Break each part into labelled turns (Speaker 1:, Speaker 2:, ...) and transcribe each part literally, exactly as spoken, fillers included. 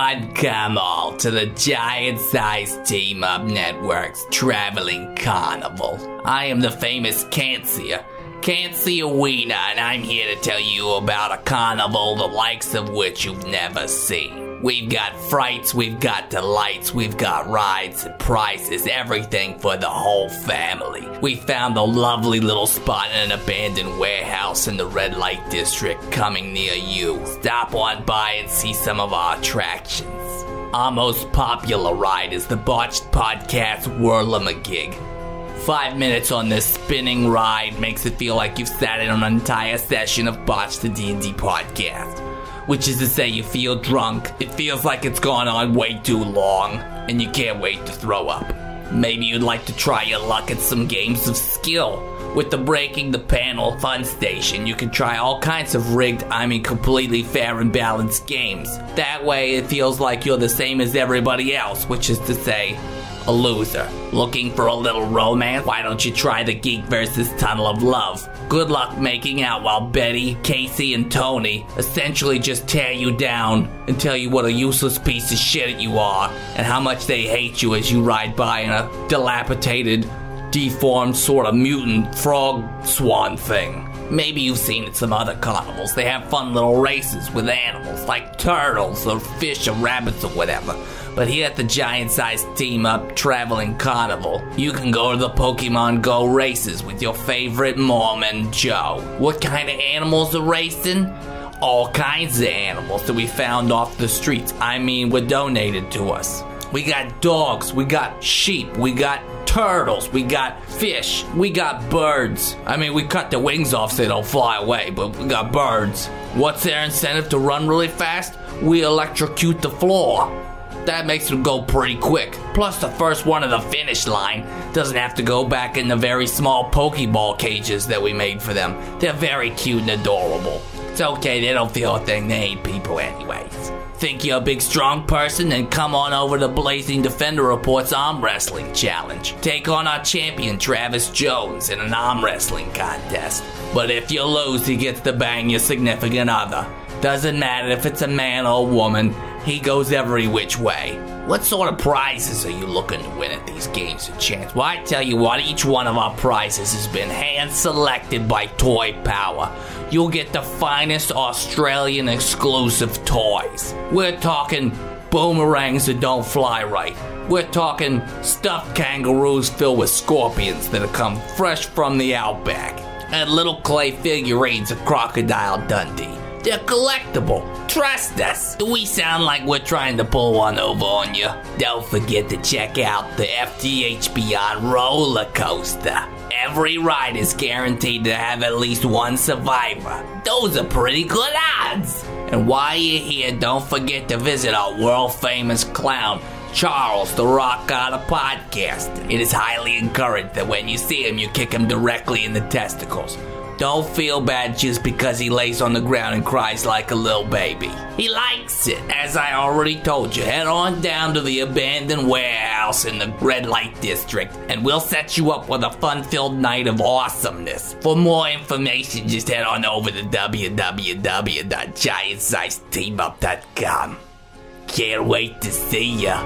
Speaker 1: Welcome all to the giant-sized team-up network's traveling carnival. I am the famous Cancia, Cancia Wiener, and I'm here to tell you about a carnival the likes of which you've never seen. We've got frights, we've got delights, we've got rides and prices, everything for the whole family. We found a lovely little spot in an abandoned warehouse in the red light district coming near you. Stop on by and see some of our attractions. Our most popular ride is the Botched Podcast Whirlamagig. Five minutes on this spinning ride makes it feel like you've sat in an entire session of Botched the D and D podcast. Which is to say you feel drunk, it feels like it's gone on way too long, and you can't wait to throw up. Maybe you'd like to try your luck at some games of skill. With the Breaking the Panel Fun Station, you can try all kinds of rigged, I mean completely fair and balanced games. That way it feels like you're the same as everybody else, which is to say, a loser. Looking for a little romance? Why don't you try the Geek versus Tunnel of Love? Good luck making out while Betty, Casey, and Tony essentially just tear you down and tell you what a useless piece of shit you are and how much they hate you as you ride by in a dilapidated, deformed sort of mutant frog swan thing. Maybe you've seen at some other carnivals. They have fun little races with animals like turtles or fish or rabbits or whatever. But here at the giant-sized team-up traveling carnival, you can go to the Pokemon Go races with your favorite Mormon Joe. What kind of animals are racing? All kinds of animals that we found off the streets. I mean, were donated to us. We got dogs, we got sheep, we got turtles, we got fish, we got birds. I mean, we cut the wings off so they don't fly away, but we got birds. What's their incentive to run really fast? We electrocute the floor. That makes them go pretty quick. Plus, the first one to the finish line doesn't have to go back in the very small Pokeball cages that we made for them. They're very cute and adorable. It's okay, they don't feel a thing, they ain't people anyways. Think you're a big strong person? Then come on over to Blazing Defender Report's Arm Wrestling Challenge. Take on our champion Travis Jones in an arm wrestling contest. But if you lose, he gets to bang your significant other. Doesn't matter if it's a man or a woman, he goes every which way. What sort of prizes are you looking to win at these games of chance? Well, I tell you what, each one of our prizes has been hand-selected by Toy Power. You'll get the finest Australian exclusive toys. We're talking boomerangs that don't fly right. We're talking stuffed kangaroos filled with scorpions that have come fresh from the outback. And little clay figurines of Crocodile Dundee. They're collectible. Trust us. Do we sound like we're trying to pull one over on you? Don't forget to check out the F T H Beyond roller coaster. Every ride is guaranteed to have at least one survivor. Those are pretty good odds. And while you're here, don't forget to visit our world-famous clown, Charles the Rock God of Podcasting. It is highly encouraged that when you see him, you kick him directly in the testicles. Don't feel bad just because he lays on the ground and cries like a little baby. He likes it. As I already told you, head on down to the abandoned warehouse in the red light district, and we'll set you up with a fun-filled night of awesomeness. For more information, just head on over to w w w dot giant size team up dot com. Can't wait to see ya.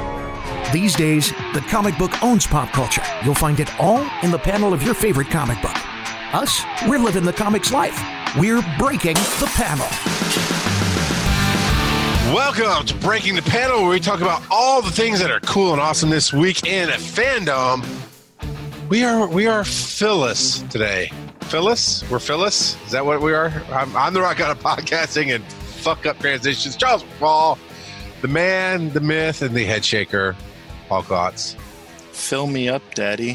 Speaker 2: These days, the comic book owns pop culture. You'll find it all in the panel of your favorite comic book. Us, we're living the comics life. We're breaking the panel.
Speaker 3: Welcome to Breaking the Panel, where we talk about all the things that are cool and awesome this week in a fandom. We are we are Phyllis today. Phyllis? We're Phyllis? Is that what we are? I'm, I'm the Rock God of Podcasting and fuck up transitions. Charles Paul, the man, the myth, and the head shaker, Paul Klotz.
Speaker 4: Fill me up, Daddy.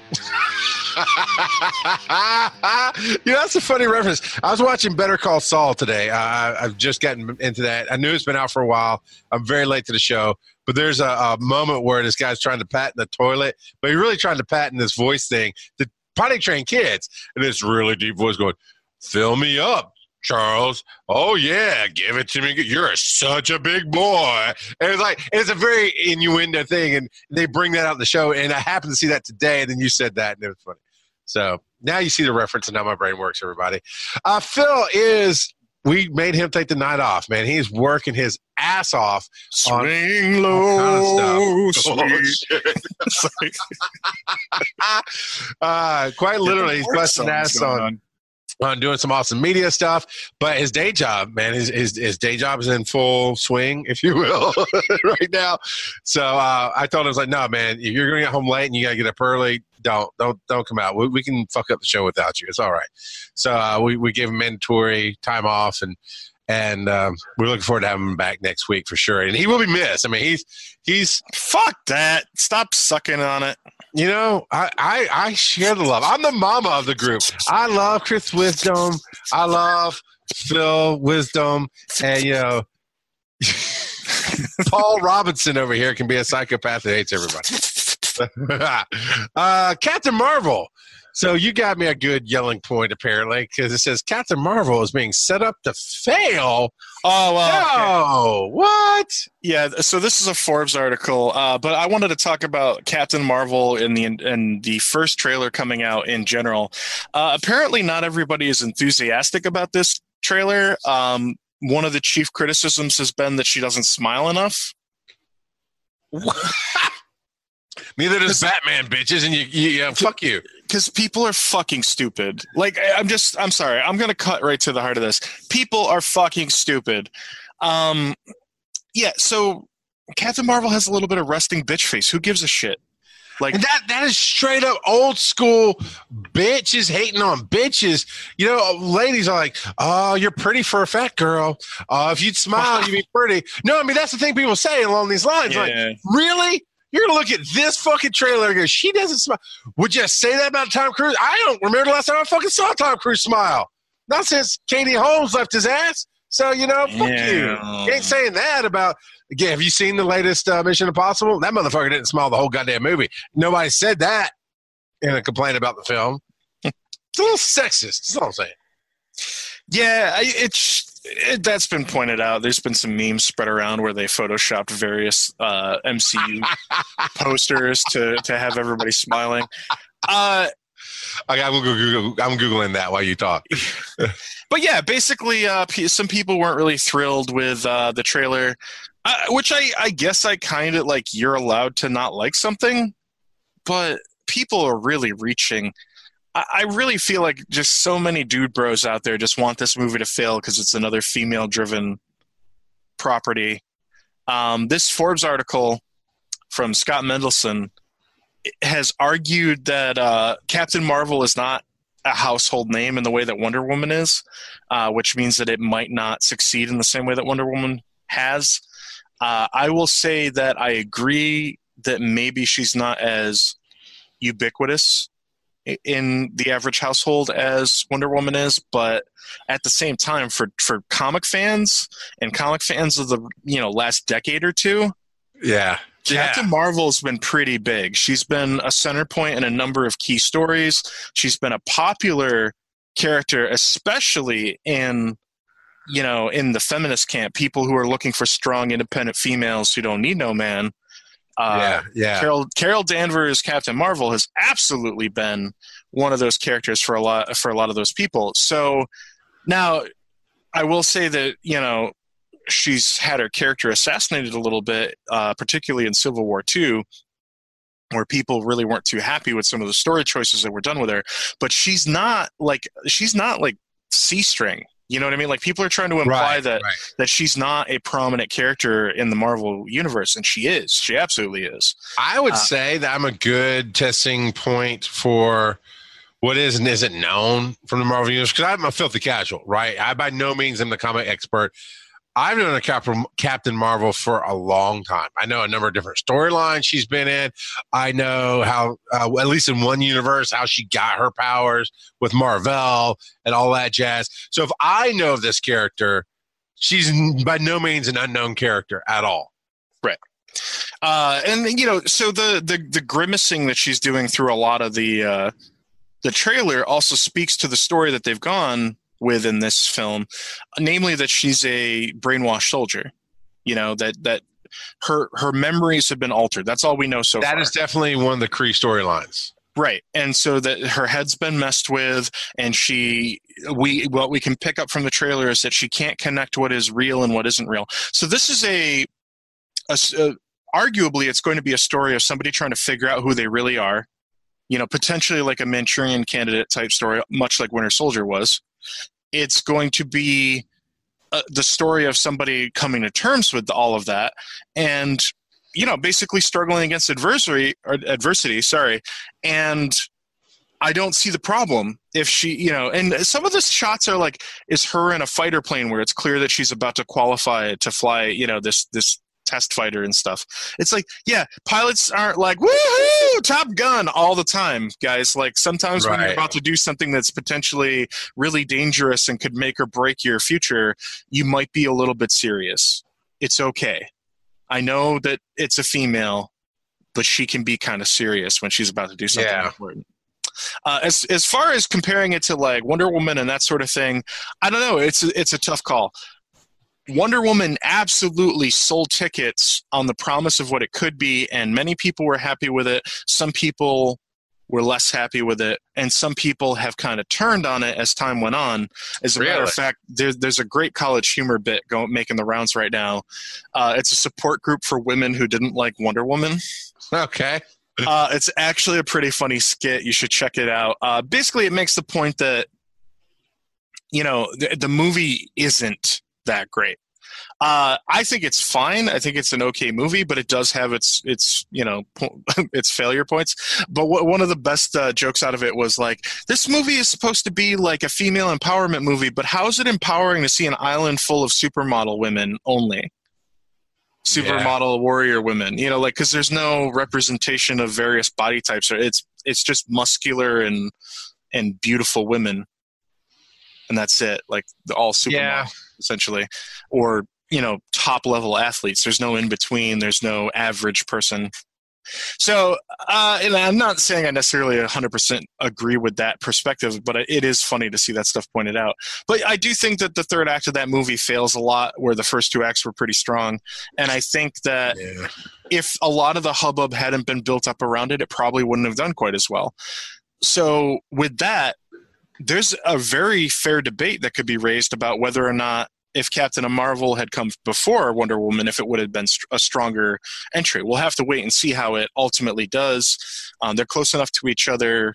Speaker 3: You know, that's a funny reference. I was watching Better Call Saul today. Uh, I've just gotten into that. I knew it's been out for a while. I'm very late to the show. But there's a, a moment where this guy's trying to patent the toilet, but he's really trying to patent this voice thing to potty train kids. And this really deep voice going, fill me up, Charles. Oh, yeah, give it to me. You're a, such a big boy. And it's like, it's a very innuendo thing. And they bring that out in the show. And I happened to see that today. And then you said that, and it was funny. So now you see the reference and how my brain works, everybody. Uh, Phil is we made him take the night off, man. He's working his ass off.
Speaker 4: Swing low,
Speaker 3: Kind of stuff. uh, quite literally, he's busting ass on. on. on doing some awesome media stuff, but his day job, man, his his, his day job is in full swing, if you will, right now. So uh, I told him, I was like, no, man, if you're going to get home late and you got to get up early, don't don't don't come out. We, we can fuck up the show without you. It's all right. So uh, we we gave him mandatory time off, and and um, we're looking forward to having him back next week for sure. And he will be missed. I mean, he's he's
Speaker 4: fuck that. Stop sucking on it.
Speaker 3: You know, I, I, I share the love. I'm the mama of the group. I love Chris Wisdom. I love Phil Wisdom. And, you know, Paul Robinson over here can be a psychopath that hates everybody. uh, Captain Marvel. So you got me a good yelling point, apparently, because it says Captain Marvel is being set up to fail.
Speaker 4: Oh, well.
Speaker 3: No, okay. What?
Speaker 4: Yeah, so this is a Forbes article, uh, but I wanted to talk about Captain Marvel in the in the first trailer coming out in general. Uh, apparently, not everybody is enthusiastic about this trailer. Um, one of the chief criticisms has been that she doesn't smile enough.
Speaker 3: Neither does Batman, bitches, and you, you yeah, fuck you.
Speaker 4: Because people are fucking stupid. Like, I'm just, I'm sorry. I'm going to cut right to the heart of this. People are fucking stupid. Um, yeah, so Captain Marvel has a little bit of resting bitch face. Who gives a shit? Like
Speaker 3: and that that is straight up old school bitches hating on bitches. You know, ladies are like, oh, you're pretty for a fat girl. Uh, if you'd smile, you'd be pretty. No, I mean, that's the thing people say along these lines.
Speaker 4: Yeah.
Speaker 3: Like, really? You're going to look at this fucking trailer and go, she doesn't smile. Would you say that about Tom Cruise? I don't remember the last time I fucking saw Tom Cruise smile. Not since Katie Holmes left his ass. So, you know, fuck
Speaker 4: yeah.
Speaker 3: you. You ain't saying that about, again, have you seen the latest uh, Mission Impossible? That motherfucker didn't smile the whole goddamn movie. Nobody said that in a complaint about the film. It's a little sexist. That's all I'm saying.
Speaker 4: Yeah, it's it, that's been pointed out. There's been some memes spread around where they photoshopped various uh, M C U posters to, to have everybody smiling. Uh,
Speaker 3: okay, I'm, Google, I'm Googling that while you talk.
Speaker 4: But yeah, basically, uh, some people weren't really thrilled with uh, the trailer, uh, which I, I guess I kind of like. You're allowed to not like something, but people are really reaching. I really feel like just so many dude bros out there just want this movie to fail because it's another female-driven property. Um, this Forbes article from Scott Mendelson has argued that uh, Captain Marvel is not a household name in the way that Wonder Woman is, uh, which means that it might not succeed in the same way that Wonder Woman has. Uh, I will say that I agree that maybe she's not as ubiquitous in the average household as Wonder Woman is, but at the same time, for, for comic fans and comic fans of the you know last decade or two,
Speaker 3: yeah,
Speaker 4: Captain
Speaker 3: yeah.
Speaker 4: Marvel's been pretty big. She's been a center point in a number of key stories. She's been a popular character, especially in you know in the feminist camp. People who are looking for strong, independent females who don't need no man. Uh,
Speaker 3: yeah, yeah.
Speaker 4: Carol Carol Danvers, Captain Marvel, has absolutely been one of those characters for a lot for a lot of those people. So now, I will say that you know she's had her character assassinated a little bit, uh, particularly in Civil War Two, where people really weren't too happy with some of the story choices that were done with her. But she's not like she's not like C-string. You know what I mean? Like people are trying to imply
Speaker 3: right,
Speaker 4: that
Speaker 3: right.
Speaker 4: that she's not a prominent character in the Marvel universe, and she is. She absolutely is.
Speaker 3: I would
Speaker 4: uh,
Speaker 3: say that I'm a good testing point for what is and isn't known from the Marvel universe because I'm a filthy casual, right? I by no means am the comic expert. I've known a Cap- Captain Marvel for a long time. I know a number of different storylines she's been in. I know how, uh, at least in one universe, how she got her powers with Marvel and all that jazz. So if I know of this character, she's by no means an unknown character at all.
Speaker 4: Right. Uh, and, you know, so the, the, the grimacing that she's doing through a lot of the, uh, the trailer also speaks to the story that they've gone with in this film, namely that she's a brainwashed soldier. You know, that that her her memories have been altered. That's all we know so
Speaker 3: that
Speaker 4: far.
Speaker 3: That is definitely one of the Kree storylines.
Speaker 4: Right. And so that her head's been messed with, and she we what we can pick up from the trailer is that she can't connect what is real and what isn't real. So this is a, a, a arguably it's going to be a story of somebody trying to figure out who they really are. You know, potentially like a Manchurian Candidate type story, much like Winter Soldier was. It's going to be uh, the story of somebody coming to terms with all of that, and you know, basically struggling against adversity or adversity. Sorry, and I don't see the problem if she, you know, and some of the shots are like, is her in a fighter plane where it's clear that she's about to qualify to fly, you know, this, this test fighter and stuff. It's like, yeah, pilots aren't like, woohoo, Top Gun all the time, guys. Like sometimes right. when you're about to do something that's potentially really dangerous and could make or break your future, you might be a little bit serious. It's okay. I know that it's a female, but she can be kind of serious when she's about to do something yeah. important. Uh, as as far as comparing it to like Wonder Woman and that sort of thing, I don't know. It's a, it's a tough call. Wonder Woman absolutely sold tickets on the promise of what it could be, and many people were happy with it. Some people were less happy with it, and some people have kind of turned on it as time went on. As a really? matter of fact, there, there's a great College Humor bit going making the rounds right now. Uh, it's a support group for women who didn't like Wonder Woman.
Speaker 3: Okay.
Speaker 4: Uh, it's actually a pretty funny skit. You should check it out. Uh, basically, it makes the point that, you know, the, the movie isn't that great. Uh, I think it's fine. I think it's an okay movie, but it does have its, its you know, po- its failure points. But w- one of the best uh, jokes out of it was like, this movie is supposed to be like a female empowerment movie, but how is it empowering to see an island full of supermodel women only? Supermodel yeah. warrior women, you know, like, because there's no representation of various body types. It's it's just muscular and and beautiful women, and that's it. Like all supermodels, yeah. essentially, or you know, top level athletes. There's no in between. There's no average person. So, uh, and I'm not saying I necessarily one hundred percent agree with that perspective, but it is funny to see that stuff pointed out. But I do think that the third act of that movie fails a lot, where the first two acts were pretty strong. And I think that yeah. if a lot of the hubbub hadn't been built up around it, it probably wouldn't have done quite as well. So with that, there's a very fair debate that could be raised about whether or not, if Captain Marvel had come before Wonder Woman, if it would have been a stronger entry. We'll have to wait and see how it ultimately does. Um, they're close enough to each other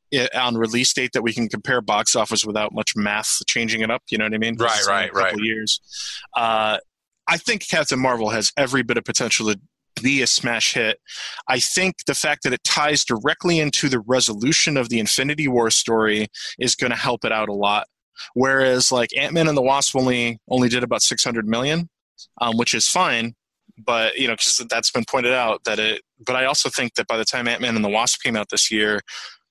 Speaker 4: on release date that we can compare box office without much math changing it up. You know what I mean?
Speaker 3: Right, right, right.
Speaker 4: Years. Uh, I think Captain Marvel has every bit of potential to be a smash hit. I think the fact that it ties directly into the resolution of the Infinity War story is going to help it out a lot. Whereas like Ant-Man and the Wasp only only did about six hundred million, um, which is fine, but you know, because that's been pointed out that it. But I also think that by the time Ant-Man and the Wasp came out this year,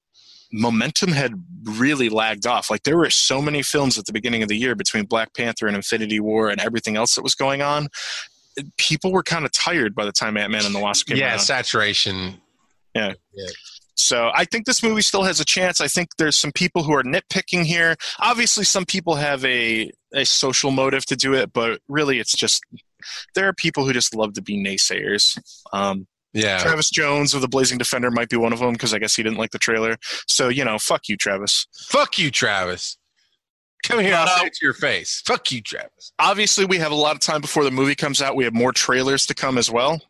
Speaker 4: momentum had really lagged off. Like there were so many films at the beginning of the year between Black Panther and Infinity War and everything else that was going on. People were kind of tired by the time Ant-Man and the Wasp came
Speaker 3: yeah,
Speaker 4: out.
Speaker 3: Yeah, saturation.
Speaker 4: Yeah.
Speaker 3: yeah.
Speaker 4: So I think this movie still has a chance. I think there's some people who are nitpicking here. Obviously, some people have a, a social motive to do it, but really it's just there are people who just love to be naysayers. Um,
Speaker 3: yeah.
Speaker 4: Travis Jones of the Blazing Defender might be one of them because I guess he didn't like the trailer. So, you know, fuck you, Travis.
Speaker 3: Fuck you, Travis. Come here, I'll say it to your face. Fuck you, Travis.
Speaker 4: Obviously, we have a lot of time before the movie comes out. We have more trailers to come as well.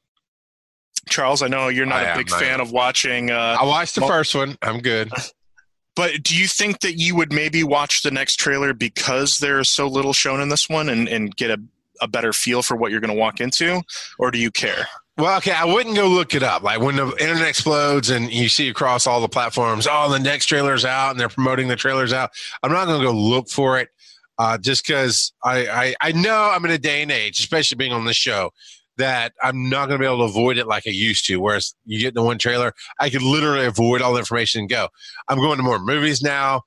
Speaker 4: Charles, I know you're not I a big am, fan of watching. Uh,
Speaker 3: I watched the well, first one. I'm good.
Speaker 4: But do you think that you would maybe watch the next trailer because there's so little shown in this one and, and get a, a better feel for what you're going to walk into? Or do you care?
Speaker 3: Well, okay, I wouldn't go look it up. Like when the internet explodes and you see across all the platforms, oh, the next trailer's out and they're promoting the trailers out. I'm not going to go look for it uh, just because I, I, I know I'm in a day and age, especially being on this show, that I'm not going to be able to avoid it like I used to. Whereas you get the one trailer, I could literally avoid all the information and go. I'm going to more movies now,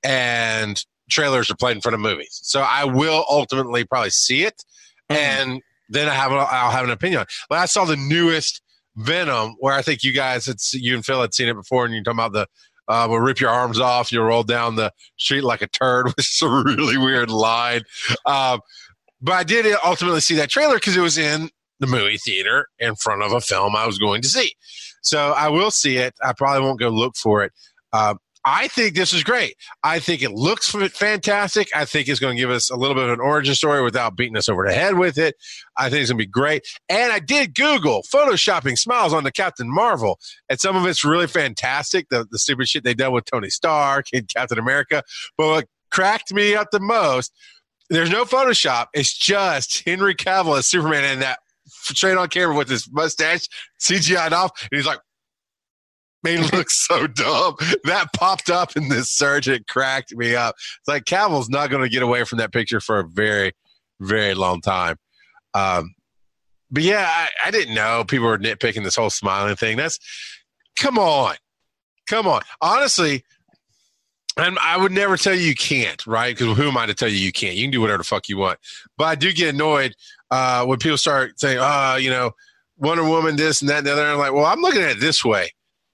Speaker 3: and trailers are played in front of movies. So I will ultimately probably see it, mm-hmm. and then I have I'll have an opinion on it. But I saw the newest Venom, where I think you guys, it's you and Phil had seen it before, and you're talking about the uh, we'll rip your arms off, you'll roll down the street like a turd, which is a really weird line. Um, but I did ultimately see that trailer because it was in the movie theater in front of a film I was going to see. So I will see it. I probably won't go look for it. Uh, I think this is great. I think it looks fantastic. I think it's going to give us a little bit of an origin story without beating us over the head with it. I think it's going to be great. And I did Google photoshopping smiles on the Captain Marvel, and some of it's really fantastic, the, the stupid shit they done with Tony Stark and Captain America. But what cracked me up the most, there's no Photoshop. It's just Henry Cavill as Superman and that straight on camera with his mustache C G I'd off. And he's like, man, looks so dumb. That popped up in this surge. It cracked me up. It's like Cavill's not going to get away from that picture for a very, very long time. Um, but yeah, I, I didn't know people were nitpicking this whole smiling thing. That's come on, come on. Honestly, and I would never tell you you can't, right? Because who am I to tell you you can't? You can do whatever the fuck you want. But I do get annoyed uh, when people start saying, "Oh, you know, Wonder Woman, this and that and the other." And I'm like, well, I'm looking at it this way.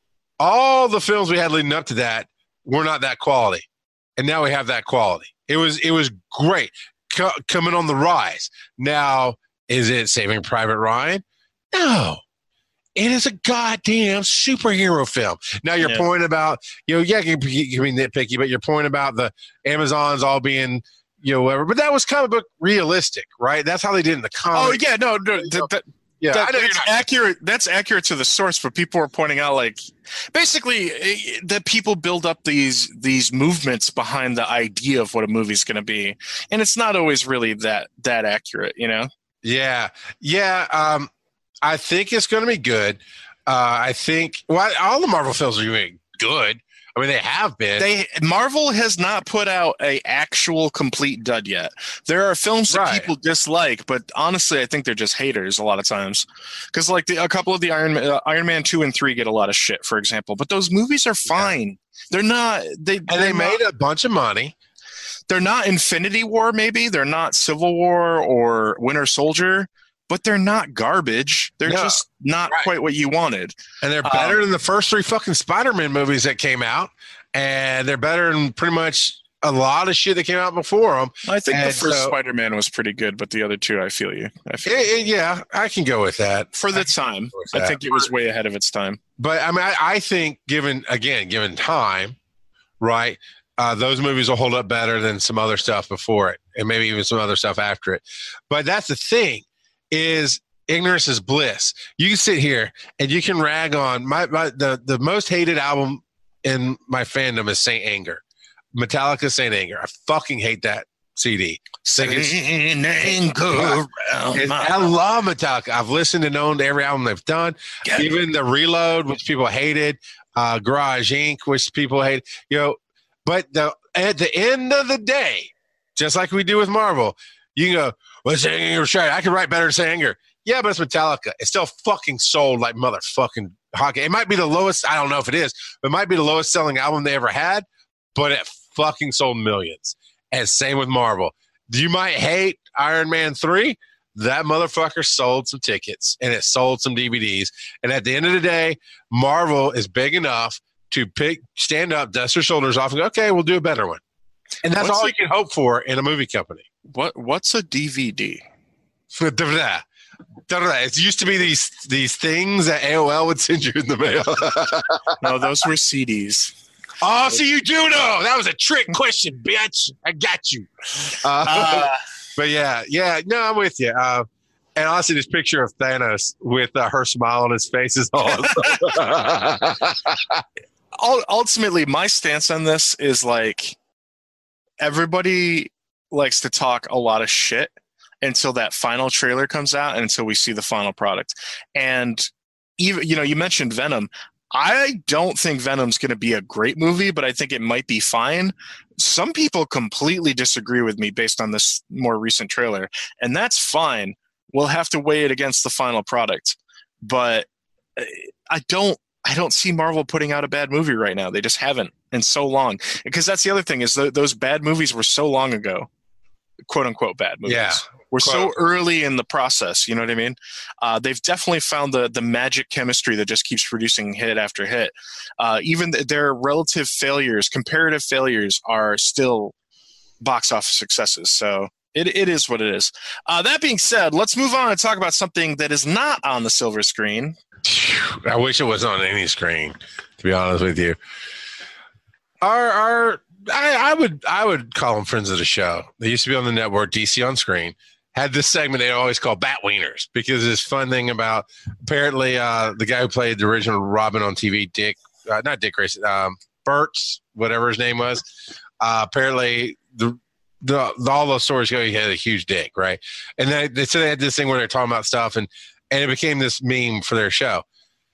Speaker 3: All the films we had leading up to that were not that quality, and now we have that quality. It was it was great, Co- coming on the rise. Now, is it Saving Private Ryan? No, it is a goddamn superhero film. Now, your yeah. point about you know, yeah, you can, you can be nitpicky, but your point about the Amazons all being you know whatever, but that was comic book realistic, right? That's how they did in the comics.
Speaker 4: Oh yeah, no, no. Th- th- Yeah, that, that's not- accurate. That's accurate to the source, but people are pointing out, like, basically, that people build up these these movements behind the idea of what a movie's going to be, and it's not always really that that accurate, you know?
Speaker 3: Yeah, yeah. Um, I think it's going to be good. Uh, I think well, all the Marvel films are doing good. I mean, they have been.
Speaker 4: They Marvel has not put out a actual complete dud yet. There are films that right. people dislike, but honestly, I think they're just haters a lot of times. Because like the, a couple of the Iron Man, uh, Iron Man two and three get a lot of shit, for example. But those movies are fine. Yeah. They're not. They
Speaker 3: and they made not, a bunch of money.
Speaker 4: They're not Infinity War, maybe. They're not Civil War or Winter Soldier. But they're not garbage. They're no, just not right. quite what you wanted.
Speaker 3: And they're better um, than the first three fucking Spider-Man movies that came out. And they're better than pretty much a lot of shit that came out before them.
Speaker 4: I think
Speaker 3: and
Speaker 4: the first
Speaker 3: so,
Speaker 4: Spider-Man was pretty good, but the other two, I feel you. I feel
Speaker 3: it, it, yeah, I can go with that.
Speaker 4: For the time. I think it was way ahead of its time.
Speaker 3: But, I mean, I, I think given, again, given time, right, uh, those movies will hold up better than some other stuff before it. And maybe even some other stuff after it. But that's the thing. Is ignorance is bliss. You can sit here and you can rag on my, my the, the most hated album in my fandom is Saint Anger. Metallica Saint Anger. I fucking hate that C D.
Speaker 4: Saint Anger.
Speaker 3: I love Metallica. I've listened and owned every album they've done. Get Even the Reload, which people hated, uh, Garage Incorporated, which people hated. You know, but the at the end of the day, just like we do with Marvel, you can go, well, Saint Anger was right. I can write better than Saint Anger. Yeah, but it's Metallica. It's still fucking sold like motherfucking hockey. It might be the lowest. I don't know if it is. But it might be the lowest selling album they ever had. But it fucking sold millions. And same with Marvel. You might hate Iron Man three. That motherfucker sold some tickets. And it sold some D V Ds. And at the end of the day, Marvel is big enough to pick, stand up, dust their shoulders off, and go, okay, we'll do a better one. And that's what's all a, you can hope for in a movie company.
Speaker 4: What What's a D V D?
Speaker 3: It used to be these these things that A O L would send you in the mail.
Speaker 4: No, those were C Ds.
Speaker 3: Oh, so you do know. That was a trick question, bitch. I got you. Uh, uh, but yeah, yeah, no, I'm with you. Uh, and honestly, this picture of Thanos with uh, her smile on his face is awesome.
Speaker 4: Ultimately, my stance on this is like everybody likes to talk a lot of shit until that final trailer comes out and until we see the final product. And even, you know, you mentioned Venom. I don't think Venom's going to be a great movie, but I think it might be fine. Some people completely disagree with me based on this more recent trailer, and that's fine. We'll have to weigh it against the final product. But I don't I don't see Marvel putting out a bad movie right now. They just haven't in so long. Because that's the other thing is th- those bad movies were so long ago. Quote unquote bad movies.
Speaker 3: Yeah.
Speaker 4: We're so early in the process, you know what I mean? Uh, they've definitely found the the magic chemistry that just keeps producing hit after hit. Uh, even th- their relative failures, comparative failures, are still box office successes. So it it is what it is. Uh, that being said, let's move on and talk about something that is not on the silver screen.
Speaker 3: I wish it was on any screen, to be honest with you. our our I, I would I would call them friends of the show. They used to be on the network, D C On Screen. Had this segment they always call Bat Wieners because this fun thing about apparently uh, the guy who played the original Robin on T V, Dick, uh, not Dick Grayson, um, Burtz, whatever his name was. Uh, apparently, the, the, the all those stories go he had a huge dick, right? And they, they said they had this thing where they're talking about stuff, and and it became this meme for their show.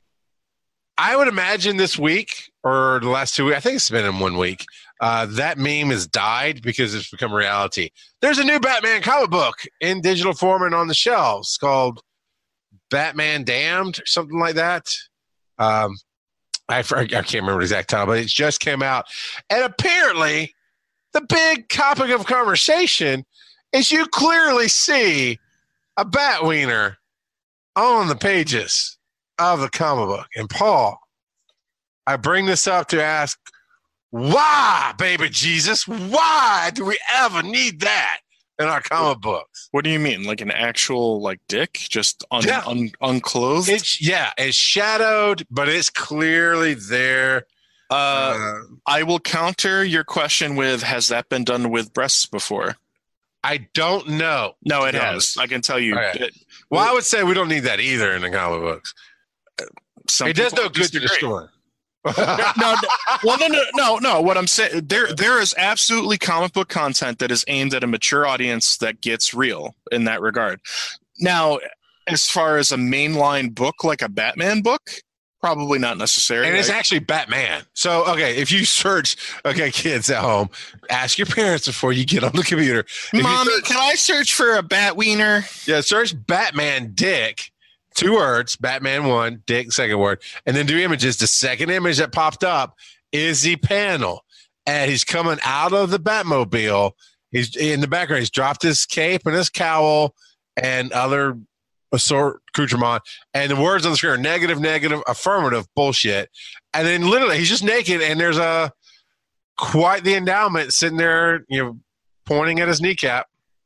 Speaker 3: I would imagine this week or the last two weeks, I think it's been in one week. Uh, that meme has died because it's become reality. There's a new Batman comic book in digital form and on the shelves called Batman Damned or something like that. Um, I, I can't remember the exact title, but it just came out. And apparently, the big topic of conversation is you clearly see a bat wiener on the pages of the comic book. And Paul, I bring this up to ask, why, baby Jesus? Why do we ever need that in our comic books?
Speaker 4: What do you mean? Like an actual like dick, just un-
Speaker 3: Yeah.
Speaker 4: un- unclothed?
Speaker 3: It's yeah, it's shadowed, but it's clearly there.
Speaker 4: uh,
Speaker 3: Uh,
Speaker 4: I will counter your question with: has that been done with breasts before?
Speaker 3: I don't know.
Speaker 4: No, it
Speaker 3: No.
Speaker 4: has. I can tell you.
Speaker 3: Okay.
Speaker 4: It,
Speaker 3: Well, I would say we don't need that either in the comic books.
Speaker 4: some
Speaker 3: It does
Speaker 4: people
Speaker 3: no good to the
Speaker 4: disagree.
Speaker 3: story.
Speaker 4: no, no, well, no, no, no, no. What I'm saying, there, there is absolutely comic book content that is aimed at a mature audience that gets real in that regard. Now, as far as a mainline book like a Batman book, probably not necessary.
Speaker 3: And it's
Speaker 4: right?
Speaker 3: actually Batman. So, okay, if you search, okay, kids at home, ask your parents before you get on the computer. If you
Speaker 4: Mommy,
Speaker 3: search-
Speaker 4: can I search for a bat wiener?
Speaker 3: yeah, search Batman Dick, two words, Batman one, Dick, second word, and then do images. The second image that popped up is the panel. And he's coming out of the Batmobile. He's in the background. He's dropped his cape and his cowl and other assort accoutrement. And the words on the screen are negative, negative, affirmative, bullshit. And then literally he's just naked and there's a quite the endowment sitting there, you know, pointing at his kneecap.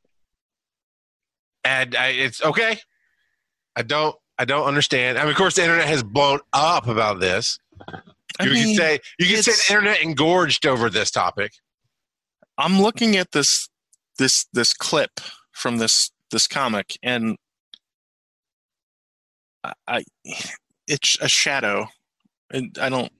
Speaker 3: And I, it's okay. I don't, I don't understand. I mean, of course, the internet has blown up about this.
Speaker 4: I
Speaker 3: You
Speaker 4: mean,
Speaker 3: can say you can say
Speaker 4: it's-
Speaker 3: the internet engorged over this topic.
Speaker 4: I'm looking at this, this, this clip from this, this comic, and I, I it's a shadow, and I don't,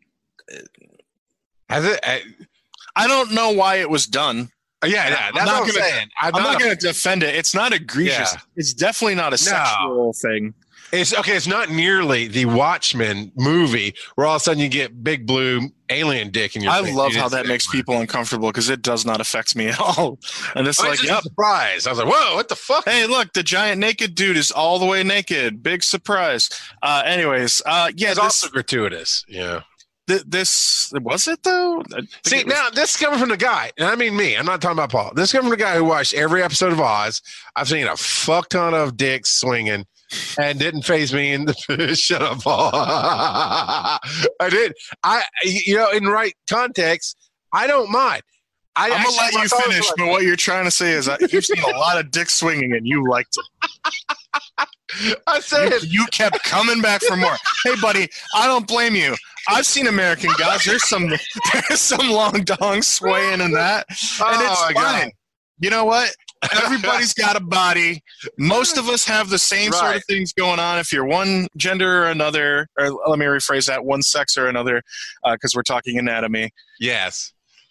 Speaker 3: Has it? I,
Speaker 4: I don't know why it was done.
Speaker 3: yeah, yeah.
Speaker 4: I'm
Speaker 3: That's
Speaker 4: not
Speaker 3: what I'm
Speaker 4: gonna-
Speaker 3: saying. I'm,
Speaker 4: I'm
Speaker 3: not.
Speaker 4: not going to defend it. It's not egregious.
Speaker 3: Yeah.
Speaker 4: It's definitely not a sexual thing.
Speaker 3: it's okay. It's not nearly the Watchmen movie where all of a sudden you get big blue alien dick in your.
Speaker 4: I
Speaker 3: face.
Speaker 4: love
Speaker 3: You
Speaker 4: how
Speaker 3: didn't
Speaker 4: that
Speaker 3: see
Speaker 4: makes
Speaker 3: it.
Speaker 4: people uncomfortable because it does not affect me at all. And it's
Speaker 3: I was
Speaker 4: like,
Speaker 3: just
Speaker 4: yep.
Speaker 3: surprised. I was like, "Whoa, what the fuck?"
Speaker 4: Hey, look, the giant naked dude is all the way naked. Big surprise. Uh, anyways, uh, yeah,
Speaker 3: it's
Speaker 4: this,
Speaker 3: also gratuitous. Yeah.
Speaker 4: th- this was it though. I think
Speaker 3: See,
Speaker 4: it was-
Speaker 3: now this is coming from the guy, and I mean me. I'm not talking about Paul. This is coming from the guy who watched every episode of Oz. I've seen a fuck ton of dicks swinging, and didn't phase me in the shut up, Paul. I did. I, you know, in right context, I don't mind. I
Speaker 4: I'm gonna
Speaker 3: actually-
Speaker 4: let
Speaker 3: my
Speaker 4: you
Speaker 3: thought was
Speaker 4: finish,
Speaker 3: like-
Speaker 4: but what you're trying to say is that you've seen a lot of dick swinging and you liked it.
Speaker 3: I said,
Speaker 4: You, you kept coming back for more. Hey, buddy, I don't blame you. I've seen American Gods. There's some there's some long dong swaying in that, and
Speaker 3: Oh,
Speaker 4: it's
Speaker 3: my God.
Speaker 4: fine. You know what? Everybody's got a body. Most of us have the same sort
Speaker 3: Right.
Speaker 4: of things going on. If you're one gender or another, or let me rephrase that: one sex or another, because we're talking anatomy.
Speaker 3: yes.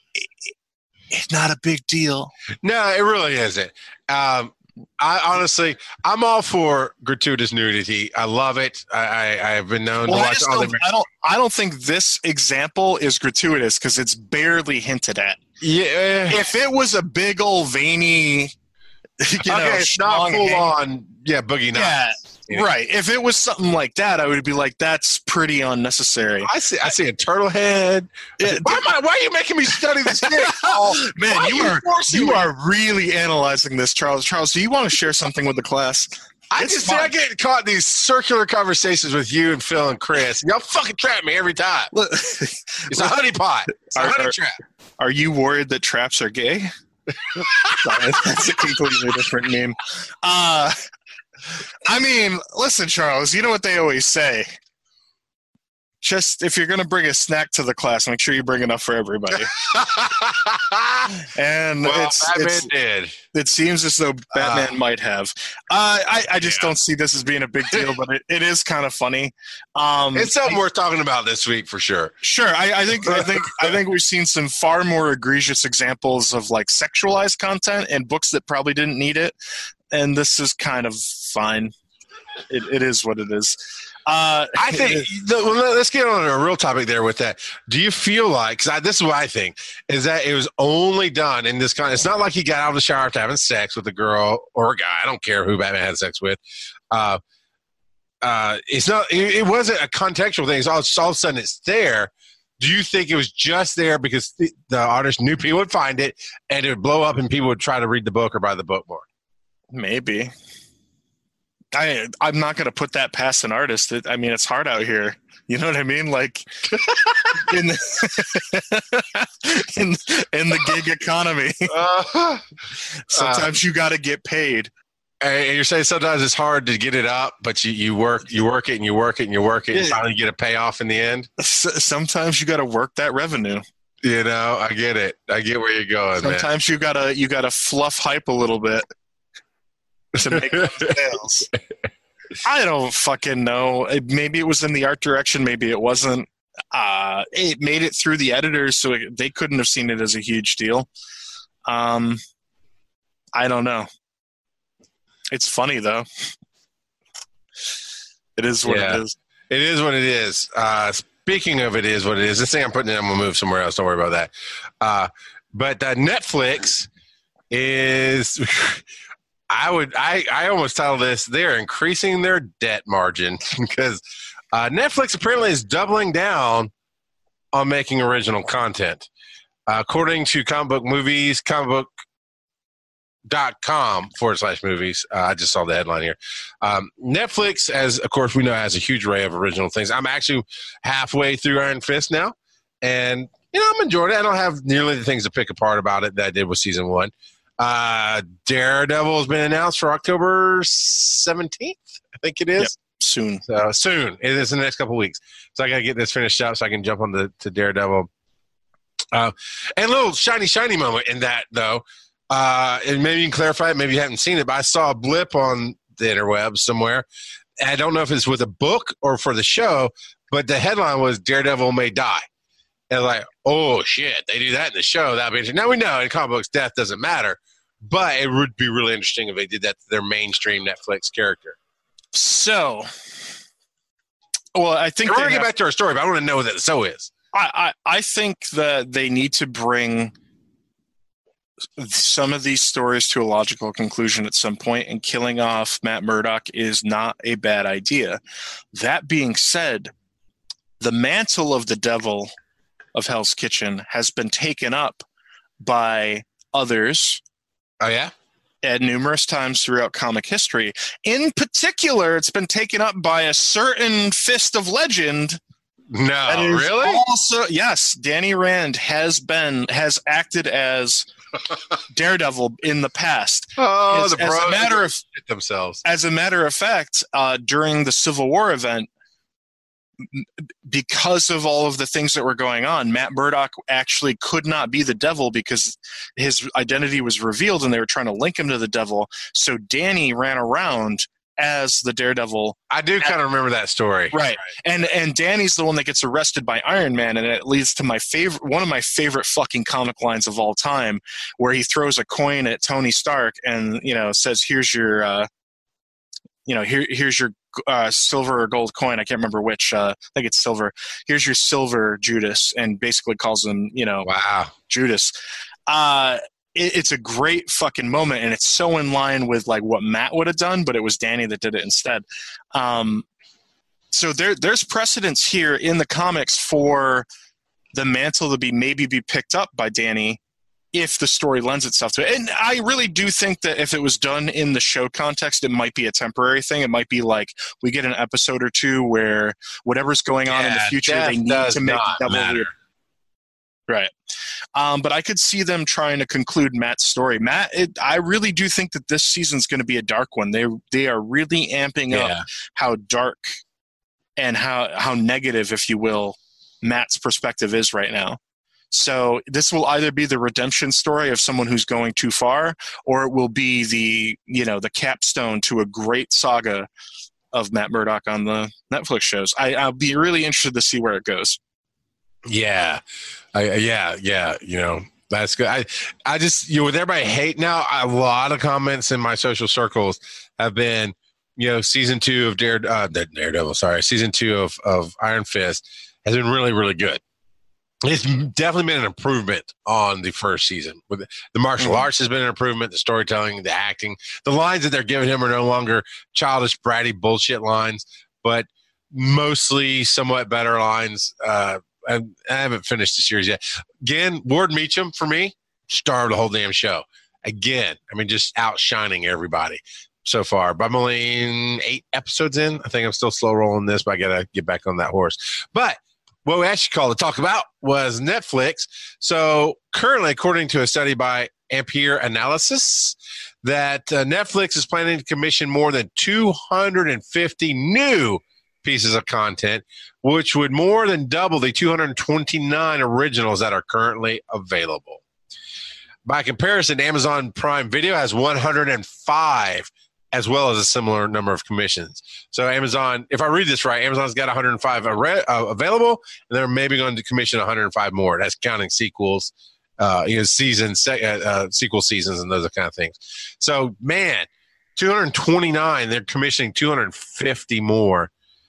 Speaker 4: It's not a big deal.
Speaker 3: No, it really isn't. Um, I honestly, I'm all for gratuitous nudity. I love it. I, I I've been known
Speaker 4: Well,
Speaker 3: to
Speaker 4: I,
Speaker 3: watch
Speaker 4: just
Speaker 3: all
Speaker 4: don't,
Speaker 3: the.
Speaker 4: I don't. I don't think this example is gratuitous because it's barely hinted at.
Speaker 3: Yeah.
Speaker 4: If it was a big old veiny, you know,
Speaker 3: okay, it's not
Speaker 4: schlong
Speaker 3: full
Speaker 4: hang-
Speaker 3: on. Yeah, boogie nights.
Speaker 4: Yeah, right. If it was something like that, I would be like, "That's pretty unnecessary."
Speaker 3: I see. I see a turtle head.
Speaker 4: Yeah,
Speaker 3: Why, am I, why are you making me study this thing? Paul?
Speaker 4: Man,
Speaker 3: Why
Speaker 4: you
Speaker 3: are
Speaker 4: are
Speaker 3: forcing
Speaker 4: you
Speaker 3: me?
Speaker 4: are really analyzing this, Charles. Charles, do you want to share something with the class?
Speaker 3: I
Speaker 4: it's
Speaker 3: just see I
Speaker 4: fine.
Speaker 3: get caught in these circular conversations with you and Phil and Chris. Y'all fucking trap me every time.
Speaker 4: Look,
Speaker 3: It's a honey pot. It's a
Speaker 4: Are-
Speaker 3: honey
Speaker 4: are-
Speaker 3: trap.
Speaker 4: are you worried that traps are gay? Sorry, that's a completely different meme. Uh, I mean, listen, Charles. You know what they always say: just if you're going to bring a snack to the class, make sure you bring enough for everybody. And
Speaker 3: well,
Speaker 4: it's,
Speaker 3: Batman
Speaker 4: it's
Speaker 3: did.
Speaker 4: it seems as though Batman uh, might have. Uh, I, I just yeah. don't see this as being a big deal, but it, it is kind of funny. Um,
Speaker 3: it's something
Speaker 4: I,
Speaker 3: worth talking about this week for sure.
Speaker 4: Sure, I, I think I think I think we've seen some far more egregious examples of like sexualized content in books that probably didn't need it, and this is kind of fine. It, it is what it is. Uh,
Speaker 3: I think the, well, let's get on a real topic there with that. Do you feel like, because this is what I think, is that it was only done in this kind of, it's not like he got out of the shower after having sex with a girl or a guy. I don't care who Batman had sex with. Uh, uh, it's not, it, it wasn't a contextual thing. It's all, all of a sudden it's there. Do you think it was just there because the, the artist knew people would find it and it would blow up and people would try to read the book or buy the book more?
Speaker 4: Maybe. I, I'm not going to put that past an artist. It, I mean, it's hard out here. You know what I mean? Like in the, in, in the gig economy, uh, sometimes uh, you got to get paid.
Speaker 3: And you're saying sometimes it's hard to get it up, but you, you work, you work it and you work it and you work it and
Speaker 4: yeah.
Speaker 3: finally get a payoff in the end.
Speaker 4: Sometimes you got to work that revenue.
Speaker 3: You know, I get it. I get where you're going.
Speaker 4: Sometimes
Speaker 3: man.
Speaker 4: you gotta you gotta fluff hype a little bit to make those sales. I don't fucking know. Maybe it was in the art direction. Maybe it wasn't. Uh, it made it through the editors, so it, they couldn't have seen it as a huge deal. Um, I don't know. It's funny though. It is what
Speaker 3: yeah,
Speaker 4: it is.
Speaker 3: It is what it is. Uh, speaking of it is what it is. This thing I'm putting in, I'm gonna move somewhere else. Don't worry about that. Uh, but uh, Netflix is. I would. I, I almost title this. They're increasing their debt margin because uh, Netflix apparently is doubling down on making original content. Uh, according to comic book movies, comic book dot com forward slash movies. Uh, I just saw the headline here. Um, Netflix, as of course we know, has a huge array of original things. I'm actually halfway through Iron Fist now, and you know I'm enjoying it. I don't have nearly the things to pick apart about it that I did with season one. Uh, Daredevil has been announced for October seventeenth, I think it is.
Speaker 4: Yep, soon.
Speaker 3: So soon. It is in the next couple of weeks. So I got to get this finished up so I can jump on the, to Daredevil. Uh, and a little shiny, shiny moment in that, though. Uh, and maybe you can clarify it. Maybe you haven't seen it, but I saw a blip on the interwebs somewhere. I don't know if it's with a book or for the show, but the headline was Daredevil may die. And like, oh, shit, they do that in the show. That'd be interesting. Now we know in comic books death doesn't matter, but it would be really interesting if they did that to their mainstream Netflix character.
Speaker 4: So, well, I think
Speaker 3: we're going to
Speaker 4: have,
Speaker 3: get back to our story, but I want to know what that so is.
Speaker 4: I, I, I think that they need to bring some of these stories to a logical conclusion at some point, and killing off Matt Murdock is not a bad idea. That being said, the mantle of the devil of Hell's Kitchen has been taken up by others.
Speaker 3: Oh, yeah?
Speaker 4: At numerous times throughout comic history. In particular, it's been taken up by a certain Fist of Legend.
Speaker 3: No, really?
Speaker 4: Also, yes, Danny Rand has been has acted as Daredevil in the past.
Speaker 3: Oh,
Speaker 4: as,
Speaker 3: the bros
Speaker 4: as a matter of
Speaker 3: themselves.
Speaker 4: As a matter of fact, uh, during the Civil War event, because of all of the things that were going on, Matt Murdock actually could not be the devil because his identity was revealed and they were trying to link him to the devil. So Danny ran around as the Daredevil.
Speaker 3: I do kind of remember that story.
Speaker 4: Right. And and Danny's the one that gets arrested by Iron Man, and it leads to my favorite one of my favorite fucking comic lines of all time, where he throws a coin at Tony Stark and, you know, says, here's your uh you know, here here's your uh, silver or gold coin. I can't remember which. Uh, I think it's silver. Here's your silver, Judas, and basically calls him, you know,
Speaker 3: wow,
Speaker 4: Judas. Uh, it, it's a great fucking moment, and it's so in line with like what Matt would have done, but it was Danny that did it instead. Um, so there, there's precedence here in the comics for the mantle to be maybe be picked up by Danny if the story lends itself to it. And I really do think that if it was done in the show context, it might be a temporary thing. It might be like we get an episode or two where whatever's going on yeah, in the future, they need to make the devil weird. Right. Um, but I could see them trying to conclude Matt's story. Matt, it, I really do think that this season's going to be a dark one. They they are really amping yeah. up how dark and how how negative, if you will, Matt's perspective is right now. So this will either be the redemption story of someone who's going too far, or it will be the, you know, the capstone to a great saga of Matt Murdock on the Netflix shows. I, I'll be really interested to see where it goes.
Speaker 3: Yeah, I, yeah, yeah. You know, that's good. I, I just, you know, with everybody hate now, a lot of comments in my social circles have been, you know, season two of Dare, uh, Daredevil, sorry, season two of, of Iron Fist has been really, really good. It's definitely been an improvement on the first season. With the martial mm-hmm. arts has been an improvement, the storytelling, the acting. The lines that they're giving him are no longer childish, bratty bullshit lines, but mostly somewhat better lines. Uh, I, I haven't finished the series yet. Again, Ward Meacham, for me, star of the whole damn show. Again, I mean, just outshining everybody so far. But I'm only eight episodes in. I think I'm still slow rolling this, but I got to get back on that horse. But what we actually called to talk about was Netflix. So currently, according to a study by Ampere Analysis, that uh, Netflix is planning to commission more than two hundred fifty new pieces of content, which would more than double the two hundred twenty-nine originals that are currently available. By comparison, Amazon Prime Video has one hundred five, as well as a similar number of commissions. So Amazon, if I read this right, Amazon's got one hundred five uh, available, and they're maybe going to commission one hundred five more. That's counting sequels, uh, you know, season, se- uh, uh, sequel seasons, and those kind of things. So, man, two hundred twenty-nine, they're commissioning two hundred fifty more.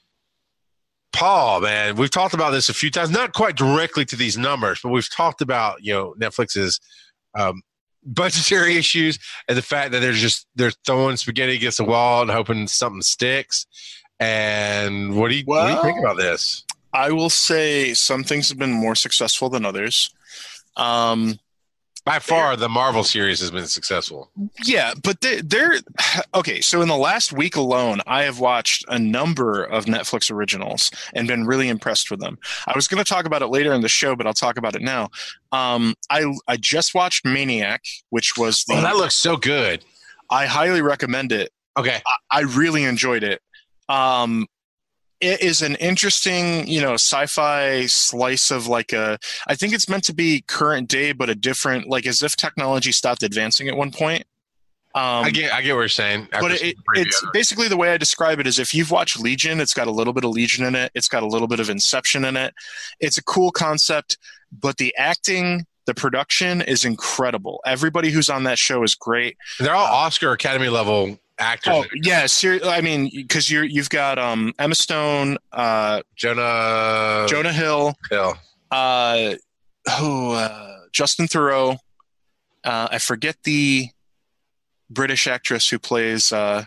Speaker 3: Paul, man, we've talked about this a few times, not quite directly to these numbers, but we've talked about, you know, Netflix's um, budgetary issues and the fact that they're just they're throwing spaghetti against the wall and hoping something sticks. And what do you well, what do you think about this?
Speaker 4: I will say some things have been more successful than others. Um,
Speaker 3: By far, the Marvel series has been successful.
Speaker 4: Yeah, but they're, they're okay. So in the last week alone, I have watched a number of Netflix originals and been really impressed with them. I was going to talk about it later in the show, but I'll talk about it now. Um, I I just watched Maniac, which was the.
Speaker 3: Oh, that looks so good.
Speaker 4: I highly recommend it.
Speaker 3: Okay,
Speaker 4: I, I really enjoyed it. Um, it is an interesting, you know, sci-fi slice of like a, I think it's meant to be current day, but a different, like as if technology stopped advancing at one point. Um,
Speaker 3: I get, I get what you're saying.
Speaker 4: But it, it's basically the way I describe it is if you've watched Legion, it's got a little bit of Legion in it. It's got a little bit of Inception in it. It's a cool concept, but the acting, the production is incredible. Everybody who's on that show is great.
Speaker 3: They're all Oscar Academy level actors.
Speaker 4: Oh yeah, ser- I mean, because you're you've got um, Emma Stone, uh,
Speaker 3: Jonah
Speaker 4: Jonah Hill,
Speaker 3: Hill,
Speaker 4: uh, who uh, Justin Theroux. Uh, I forget the British actress who plays uh,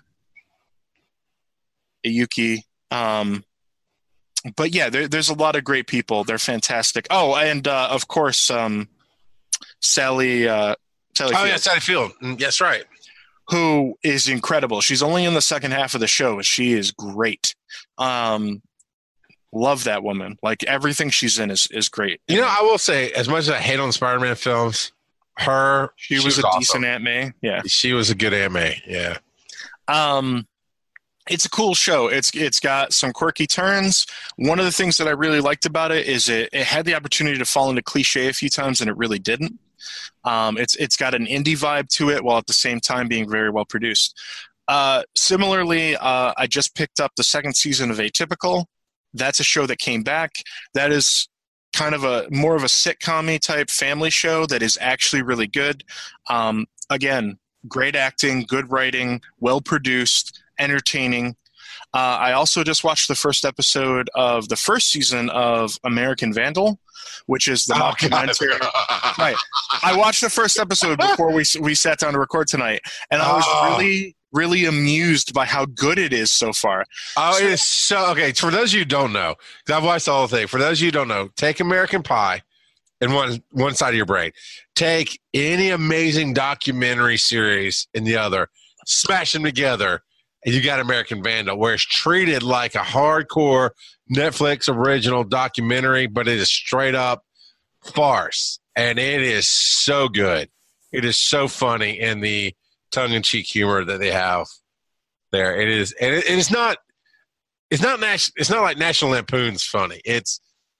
Speaker 4: Yuki. Um, but yeah, there, there's a lot of great people. They're fantastic. Oh, and uh, of course, um, Sally. Uh, Sally
Speaker 3: oh
Speaker 4: Field,
Speaker 3: yeah, Sally Field. Yes, right.
Speaker 4: Who is incredible. She's only in the second half of the show, but she is great. Um, love that woman. Like everything she's in is, is great.
Speaker 3: You know, I will say, as much as I hate on Spider-Man films, her
Speaker 4: she, she was, was a awesome. decent Aunt May. Yeah,
Speaker 3: she was a good Aunt May. Yeah.
Speaker 4: Um, it's a cool show. It's it's got some quirky turns. One of the things that I really liked about it is it, it had the opportunity to fall into cliche a few times, and it really didn't. Um, it's it's got an indie vibe to it, while at the same time being very well produced. Uh, similarly, uh, I just picked up the second season of Atypical. That's a show that came back. That is kind of a more of a sitcom-y type family show that is actually really good. Um, again, great acting, good writing, well produced, entertaining. Uh, I also just watched the first episode of the first season of American Vandal, which is the oh, mockumentary. Right. I watched the first episode before we we sat down to record tonight, and I was oh. really, really amused by how good it is so far.
Speaker 3: Oh,
Speaker 4: so,
Speaker 3: it is so okay. For those of you who don't know, because I've watched the whole thing. For those of you who don't know, take American Pie in one one side of your brain. Take any amazing documentary series in the other. Smash them together. And you got American Vandal, where it's treated like a hardcore Netflix original documentary, but it is straight up farce. And it is so good. It is so funny in the tongue-in-cheek humor that they have there. It is, and it, it is not it's not national. It's not like National Lampoon's funny. It's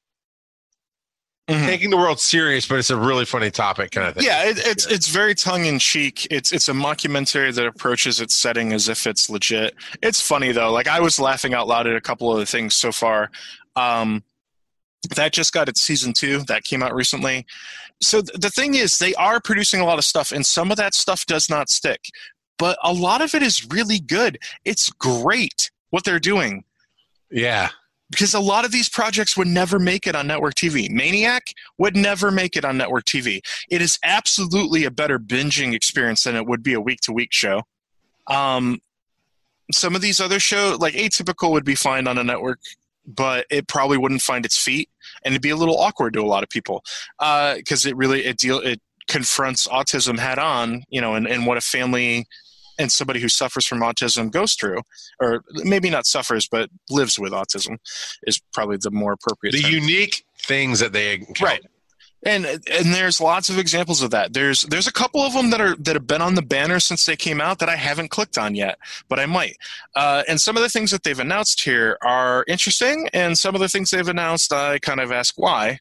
Speaker 4: Mhm.
Speaker 3: taking the world serious, but it's a really funny topic kind of thing.
Speaker 4: Yeah, it, it's it's very tongue in cheek. It's it's a mockumentary that approaches its setting as if it's legit. It's funny though. Like I was laughing out loud at a couple of the things so far. Um, that just got its season two. That came out recently. So th- the thing is, they are producing a lot of stuff, and some of that stuff does not stick. But a lot of it is really good. It's great what they're doing.
Speaker 3: Yeah.
Speaker 4: Because a lot of these projects would never make it on network T V. Maniac would never make it on network T V. It is absolutely a better binging experience than it would be a week-to-week show. Um, some of these other shows, like Atypical, would be fine on a network, but it probably wouldn't find its feet, and it'd be a little awkward to a lot of people because uh, it really it deal it confronts autism head on, you know, and, and what a family and somebody who suffers from autism goes through, or maybe not suffers, but lives with autism is probably the more appropriate
Speaker 3: The
Speaker 4: term.
Speaker 3: unique things that they encounter.
Speaker 4: Right. And and there's lots of examples of that. There's there's a couple of them that are that have been on the banner since they came out that I haven't clicked on yet, but I might. Uh, and some of the things that they've announced here are interesting, and some of the things they've announced, I kind of ask why.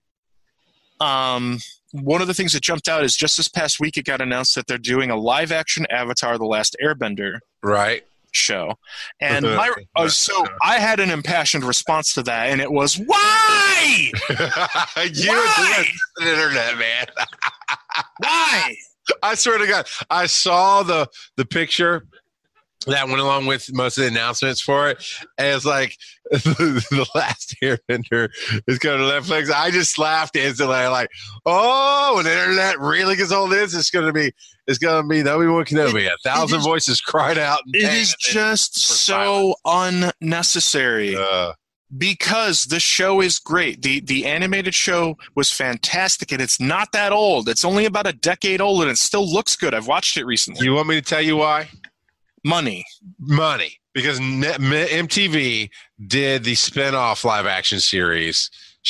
Speaker 4: Um, one of the things that jumped out is just this past week it got announced that they're doing a live-action Avatar: The Last Airbender
Speaker 3: Right.
Speaker 4: show. And my, uh, so I had an impassioned response to that, and it was, why?
Speaker 3: you
Speaker 4: Why?
Speaker 3: the internet, man.
Speaker 4: Why?
Speaker 3: I swear to God, I saw the the picture that went along with most of the announcements for it, and it's like the Last Airbender is going to Netflix. I just laughed instantly, like, oh, when the internet really gets hold of this, it's going to be it's going to be the Obi-Wan Kenobi.
Speaker 4: It-
Speaker 3: A thousand
Speaker 4: it is-
Speaker 3: voices cried out. in
Speaker 4: It
Speaker 3: pain,
Speaker 4: is
Speaker 3: and then-
Speaker 4: just so unnecessary.
Speaker 3: uh,
Speaker 4: Because the show is great. The the animated show was fantastic, and it's not that old. It's only about a decade old, and it still looks good. I've watched it recently.
Speaker 3: you want me to tell you why?
Speaker 4: Money.
Speaker 3: Money, because Net- M T V did the spin-off live action series.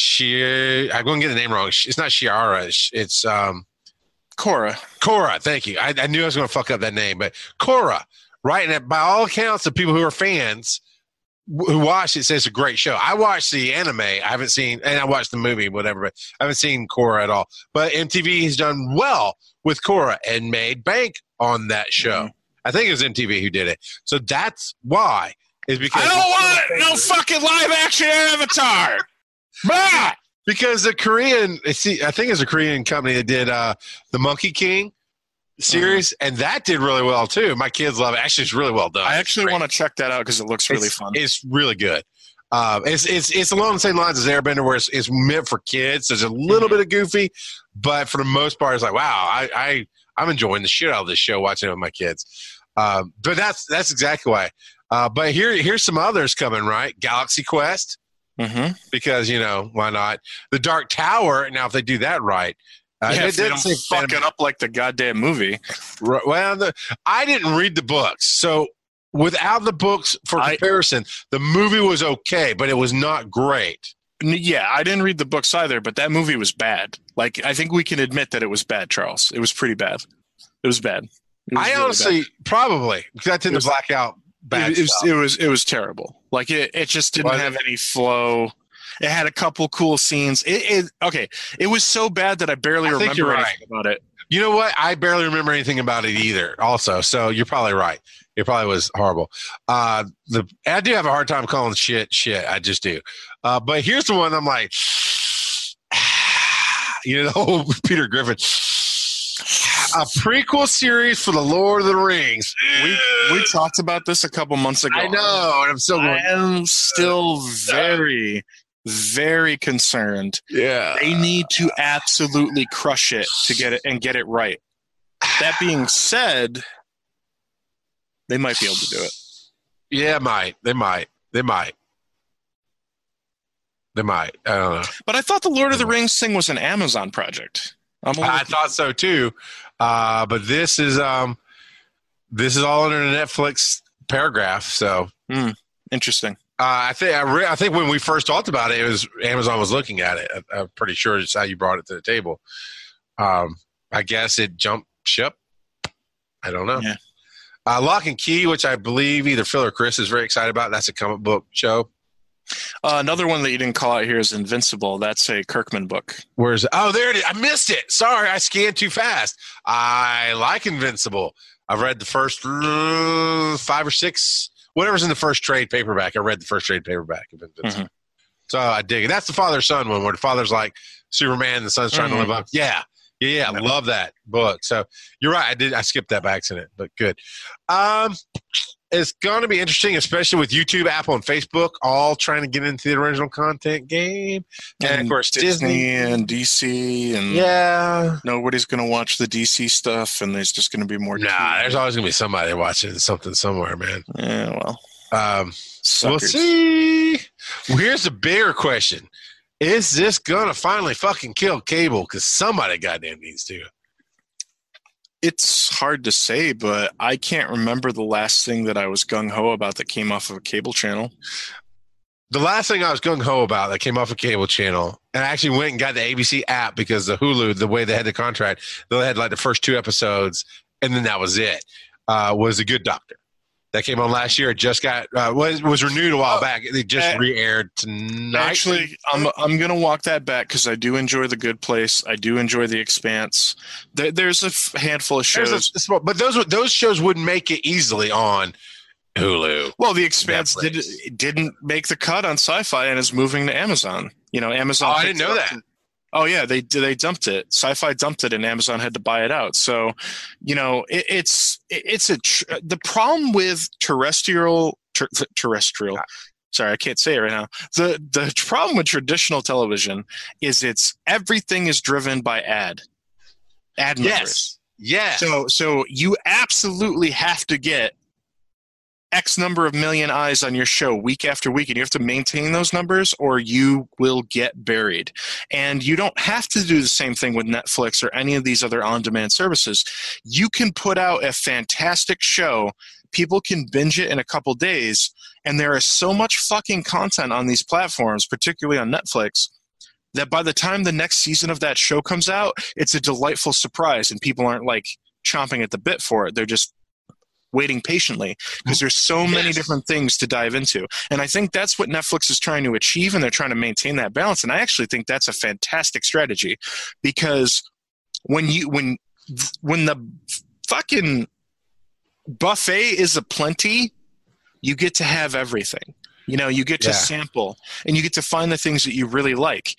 Speaker 3: She, I'm going to get the name wrong. It's not Shiara. It's um,
Speaker 4: Korra.
Speaker 3: Korra. Thank you. I, I knew I was going to fuck up that name, but Korra, right? And by all accounts, the people who are fans who watched it say it's a great show. I watched the anime. I haven't seen, and I watched the movie, whatever, but I haven't seen Korra at all. But M T V has done well with Korra and made bank on that show.
Speaker 4: Mhm.
Speaker 3: I think it was M T V who did it. So that's why. Is because
Speaker 4: I don't want no fucking live action Avatar. Bah!
Speaker 3: because the Korean, see, I think it's a Korean company that did uh, the Monkey King series, and that did really well too. My kids love it. Actually, it's really well done.
Speaker 4: I actually
Speaker 3: It's
Speaker 4: want to check that out because it looks really
Speaker 3: it's,
Speaker 4: fun.
Speaker 3: It's really good. Um, it's it's it's along the same lines as Airbender, where it's, it's meant for kids. There's a little bit of goofy, but for the most part, it's like, wow, I, I I'm enjoying the shit out of this show watching it with my kids. Um, but that's that's exactly why. Uh, but here here's some others coming, right? Galaxy Quest,
Speaker 4: Mm-hmm.
Speaker 3: because you know why not? The Dark Tower. Now, if they do that right, uh,
Speaker 4: Yeah,
Speaker 3: it
Speaker 4: if they
Speaker 3: didn't
Speaker 4: don't
Speaker 3: say
Speaker 4: fuck it up like the goddamn movie.
Speaker 3: Right, well, the, I didn't read the books, so without the books for
Speaker 4: I-
Speaker 3: comparison, the movie was okay, but it was not great.
Speaker 4: N- Yeah, I didn't read the books either, but that movie was bad. Like, I think we can admit that it was bad, Charles. It was pretty bad. It was bad. It was
Speaker 3: I
Speaker 4: really
Speaker 3: honestly probably because I tend
Speaker 4: It
Speaker 3: to
Speaker 4: was-
Speaker 3: black out
Speaker 4: bad.
Speaker 3: bad
Speaker 4: It, it, was,
Speaker 3: stuff.
Speaker 4: it was it was terrible. Like, it, it just didn't
Speaker 3: Was it?
Speaker 4: have any flow. It had a couple cool scenes. It, it okay. It was so bad that I barely
Speaker 3: I think
Speaker 4: remember
Speaker 3: you're
Speaker 4: anything about it.
Speaker 3: You know what? I barely remember anything about it either. Also, so you're probably right. It probably was horrible. Uh, the I do have a hard time calling shit shit. I just do. Uh, but here's the one I'm like, you know, the whole Peter Griffin. A prequel series for the Lord of the Rings.
Speaker 4: We we talked about this a couple months ago.
Speaker 3: I know, and I'm still
Speaker 4: I
Speaker 3: going.
Speaker 4: am still very, very concerned.
Speaker 3: Yeah,
Speaker 4: They need to absolutely crush it to get it and get it right. That being said, they might be able to do it.
Speaker 3: yeah, might they might they might they might. I don't know.
Speaker 4: But I thought the Lord of the Rings thing was an Amazon project. I'm a little,
Speaker 3: I thought so too, uh, but this is um, this is all under the Netflix paragraph. So
Speaker 4: interesting.
Speaker 3: uh, I think I, re- I think when we first talked about it, it was Amazon was looking at it. I, I'm pretty sure it's how you brought it to the table. Um, I guess it jumped ship. I don't know.
Speaker 4: Yeah.
Speaker 3: Uh, Lock and Key, which I believe either Phil or Chris is very excited about. That's a comic book show.
Speaker 4: Uh, another one that you didn't call out here is Invincible. That's a Kirkman book.
Speaker 3: Where's it? Oh, there it is. I missed it. Sorry, I scanned too fast. I like Invincible. I've read the first uh, five or six, whatever's in the first trade paperback. I read the first trade paperback of Invincible. Mm-hmm. So I dig it. That's the father-son one where the father's like Superman and the son's trying mm-hmm. to live up. Yeah. Yeah, yeah. I love that book. So you're right. I did. I skipped that by accident, but good. Um, it's going to be interesting, especially with YouTube, Apple, and Facebook all trying to get into the original content game. And, and of course,
Speaker 4: Disney,
Speaker 3: Disney
Speaker 4: and D C. And
Speaker 3: yeah.
Speaker 4: Nobody's going to watch the D C stuff, and there's just going to be more.
Speaker 3: Nah, T V. There's always going to be somebody watching something somewhere, man.
Speaker 4: Yeah, well.
Speaker 3: Um, we'll see. Well, here's the bigger question. Is this going to finally fucking kill cable? Because somebody goddamn needs to.
Speaker 4: It's hard to say, but I can't remember the last thing that I was gung-ho about that came off of a cable channel.
Speaker 3: The last thing I was gung-ho about that came off a cable channel, and I actually went and got the A B C app because the Hulu, the way they had the contract, they had like the first two episodes, and then that was it, uh, was The Good Doctor. That came on last year. It just got uh, was was renewed a while back. It just uh, re-aired tonight.
Speaker 4: Actually, I'm I'm gonna walk that back because I do enjoy The Good Place. I do enjoy The Expanse. There, there's a f- handful of shows,
Speaker 3: a, but those those shows wouldn't make it easily on Hulu.
Speaker 4: Well, The Expanse did, didn't make the cut on Sci-Fi and is moving to Amazon. You know, Amazon.
Speaker 3: Oh, I didn't know that.
Speaker 4: To, Oh yeah, they they dumped it. Sci-Fi dumped it, and Amazon had to buy it out. So, you know, it, it's it's a tr- the problem with terrestrial ter- terrestrial. Sorry, I can't say it right now. The the problem with traditional television is it's everything is driven by ad ad numbers.
Speaker 3: Yes. Yes.
Speaker 4: So so you absolutely have to get X number of million eyes on your show week after week, and you have to maintain those numbers or you will get buried. And you don't have to do the same thing with Netflix or any of these other on-demand services. You can put out a fantastic show, people can binge it in a couple days, and there is so much fucking content on these platforms, particularly on Netflix, that by the time the next season of that show comes out, it's a delightful surprise, and people aren't like chomping at the bit for it. They're just waiting patiently because there's so many yes. different things to dive into. And I think that's what Netflix is trying to achieve, and they're trying to maintain that balance. And I actually think that's a fantastic strategy because when you when when the fucking buffet is aplenty, you get to have everything. You know, you get to yeah. sample and you get to find the things that you really like.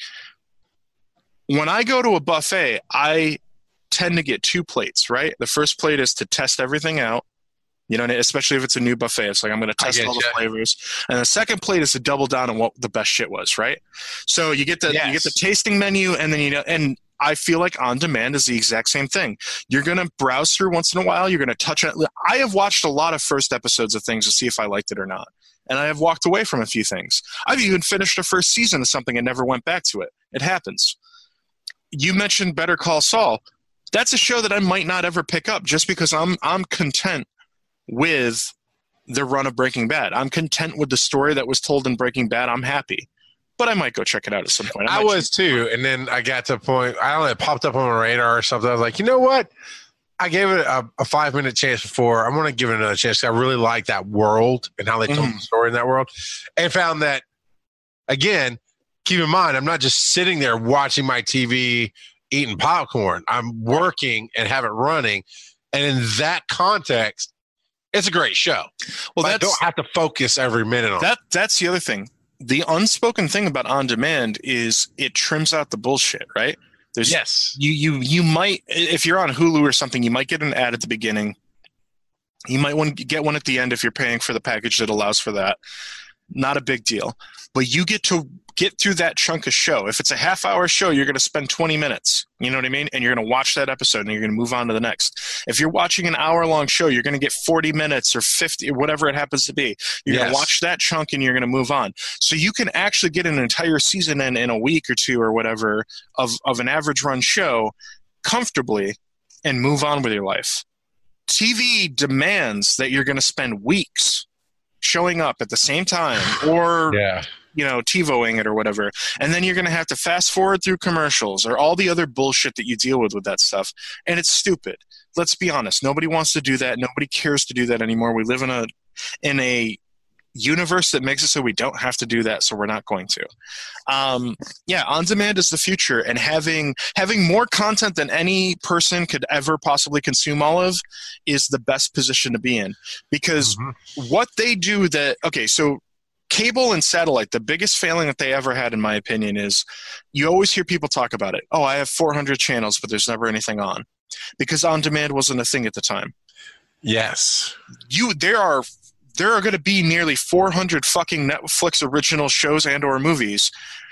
Speaker 4: When I go to a buffet, I tend to get two plates, right? The first plate is to test everything out. You know, especially if it's a new buffet, it's like I'm going to test all the you. flavors. And the second plate is to double down on what the best shit was, right? So you get the yes. you get the tasting menu, and then you know, and I feel like on demand is the exact same thing. You're going to browse through once in a while. You're going to touch on it. I have watched a lot of first episodes of things to see if I liked it or not, and I have walked away from a few things. I've even finished a first season of something and never went back to it. It happens. You mentioned Better Call Saul. That's a show that I might not ever pick up just because I'm I'm content with the run of Breaking Bad. I'm content with the story that was told in Breaking Bad. I'm happy. But I might go check it out at some point. I,
Speaker 3: I was too. And then I got to a point, I don't know, it popped up on my radar or something. I was like, you know what? I gave it a, a five minute chance before. I'm going to give it another chance. I really like that world and how they told mm. the story in that world. And found that, again, keep in mind, I'm not just sitting there watching my T V, eating popcorn. I'm working and have it running. And in that context, it's a great show. Well, I don't have to focus every minute on
Speaker 4: that.
Speaker 3: it.
Speaker 4: That's the other thing. The unspoken thing about on demand is it trims out the bullshit, right? There's,
Speaker 3: yes.
Speaker 4: You you you might, if you're on Hulu or something, you might get an ad at the beginning. You might want to get one at the end if you're paying for the package that allows for that. Not a big deal. But you get to get through that chunk of show. If it's a half hour show, you're going to spend twenty minutes. You know what I mean? And you're going to watch that episode and you're going to move on to the next. If you're watching an hour long show, you're going to get forty minutes or fifty, or whatever it happens to be. You're yes. going to watch that chunk and you're going to move on. So you can actually get an entire season in, in a week or two or whatever of, of an average run show comfortably and move on with your life. T V demands that you're going to spend weeks showing up at the same time or
Speaker 3: yeah.
Speaker 4: you know, TiVoing it or whatever. And then you're going to have to fast forward through commercials or all the other bullshit that you deal with with that stuff. And it's stupid. Let's be honest. Nobody wants to do that. Nobody cares to do that anymore. We live in a, in a, universe that makes it so we don't have to do that, so we're not going to. Um, yeah, on demand is the future, and having having more content than any person could ever possibly consume all of is the best position to be in. Because mm-hmm. what they do that, okay, so cable and satellite, the biggest failing that they ever had, in my opinion, is you always hear people talk about it. Oh, I have four hundred channels, but there's never anything on. Because on demand wasn't a thing at the time.
Speaker 3: Yes.
Speaker 4: You, there are there are going to be nearly four hundred fucking Netflix original shows and or movies,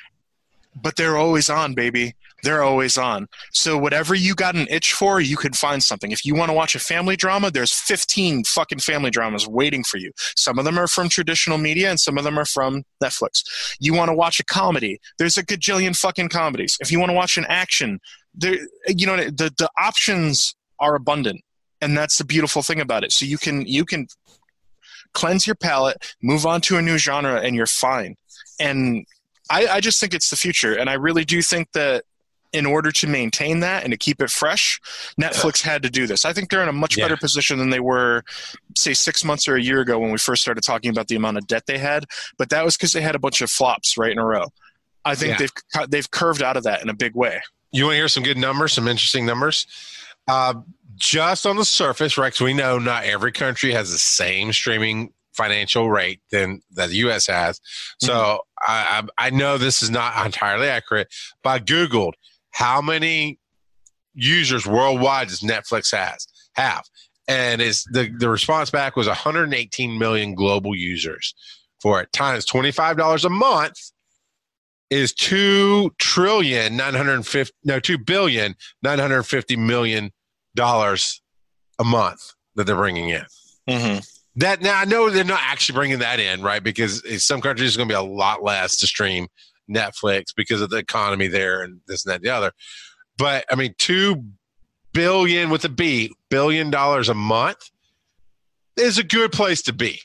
Speaker 4: but they're always on, baby. They're always on. So whatever you got an itch for, you can find something. If you want to watch a family drama, there's fifteen fucking family dramas waiting for you. Some of them are from traditional media, and some of them are from Netflix. You want to watch a comedy, there's a gajillion fucking comedies. If you want to watch an action, there, you know, the the options are abundant, and that's the beautiful thing about it. So you can you can cleanse your palate, move on to a new genre, and you're fine. And I, I just think it's the future, and I really do think that in order to maintain that and to keep it fresh, Netflix had to do this. I think they're in a much yeah. better position than they were, say, six months or a year ago when we first started talking about the amount of debt they had. But that was because they had a bunch of flops right in a row. I think yeah. they've they've curved out of that in a big way. You
Speaker 3: want to hear some good numbers, some interesting numbers? Uh, just on the surface, right, 'cause we know not every country has the same streaming financial rate than that the U S has. So mm-hmm. I, I I know this is not entirely accurate, but I Googled how many users worldwide does Netflix has have, and is the the response back was one hundred eighteen million global users for it, times twenty-five dollars a month is two trillion nine hundred fifty no two billion nine hundred fifty million dollars a month that they're bringing in.
Speaker 4: Mm-hmm.
Speaker 3: That now I know they're not actually bringing that in, right? Because in some countries it's going to be a lot less to stream Netflix because of the economy there and this and that and the other. But I mean, two billion with a B billion dollars a month is a good place to be.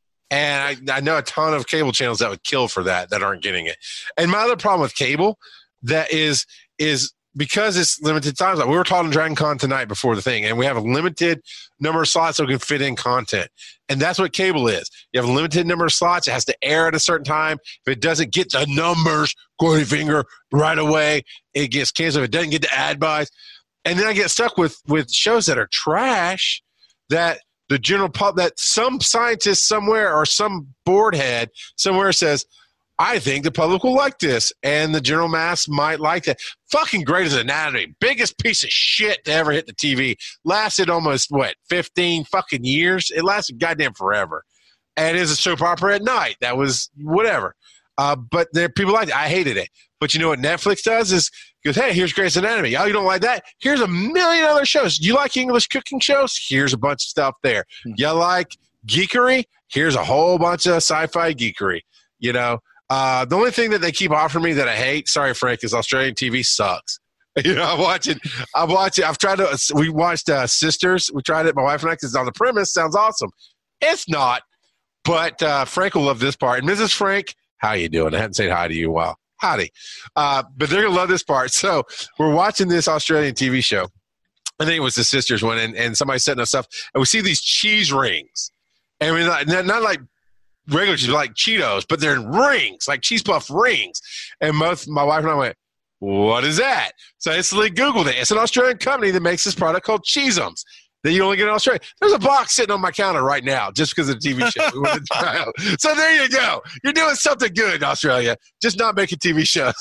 Speaker 3: And I, I know a ton of cable channels that would kill for that that aren't getting it. And my other problem with cable that is is because it's limited times. Like we were talking Dragon Con tonight before the thing, and we have a limited number of slots so we can fit in content. And that's what cable is. You have a limited number of slots. It has to air at a certain time. If it doesn't get the numbers, Gordy Finger, right away, it gets canceled. If it doesn't get the ad buys. And then I get stuck with, with shows that are trash that the general pub, that some scientist somewhere or some board head somewhere says, I think the public will like this, and the general mass might like that. Fucking Grey's Anatomy, biggest piece of shit to ever hit the T V. Lasted almost, what, fifteen fucking years? It lasted goddamn forever. And it is a soap opera at night. That was whatever. Uh, but there people like it. I hated it. But you know what Netflix does is goes, hey, here's Grey's Anatomy. Oh, you don't like that? Here's a million other shows. You like English cooking shows? Here's a bunch of stuff there. Mm-hmm. You like geekery? Here's a whole bunch of sci-fi geekery. You know? Uh, the only thing that they keep offering me that I hate, sorry, Frank, is Australian T V sucks. You know, I'm watching, I'm watching, I've tried to, we watched uh, Sisters. We tried it, my wife and I, because on the premise, sounds awesome. It's not, but uh, Frank will love this part. And Missus Frank, how you doing? I hadn't said hi to you in a while. Howdy. Uh, but they're going to love this part. So we're watching this Australian T V show. I think it was the Sisters one, and, and somebody setting us up, and we see these cheese rings. And we're not, not like, regular cheese, like Cheetos, but they're in rings, like cheese puff rings. And both my wife and I went, what is that? So I instantly Googled it. It's an Australian company that makes this product called Cheesums that you only get in Australia. There's a box sitting on my counter right now just because of the T V show. We wanted to try out. So there you go. You're doing something good in Australia, just not making T V shows.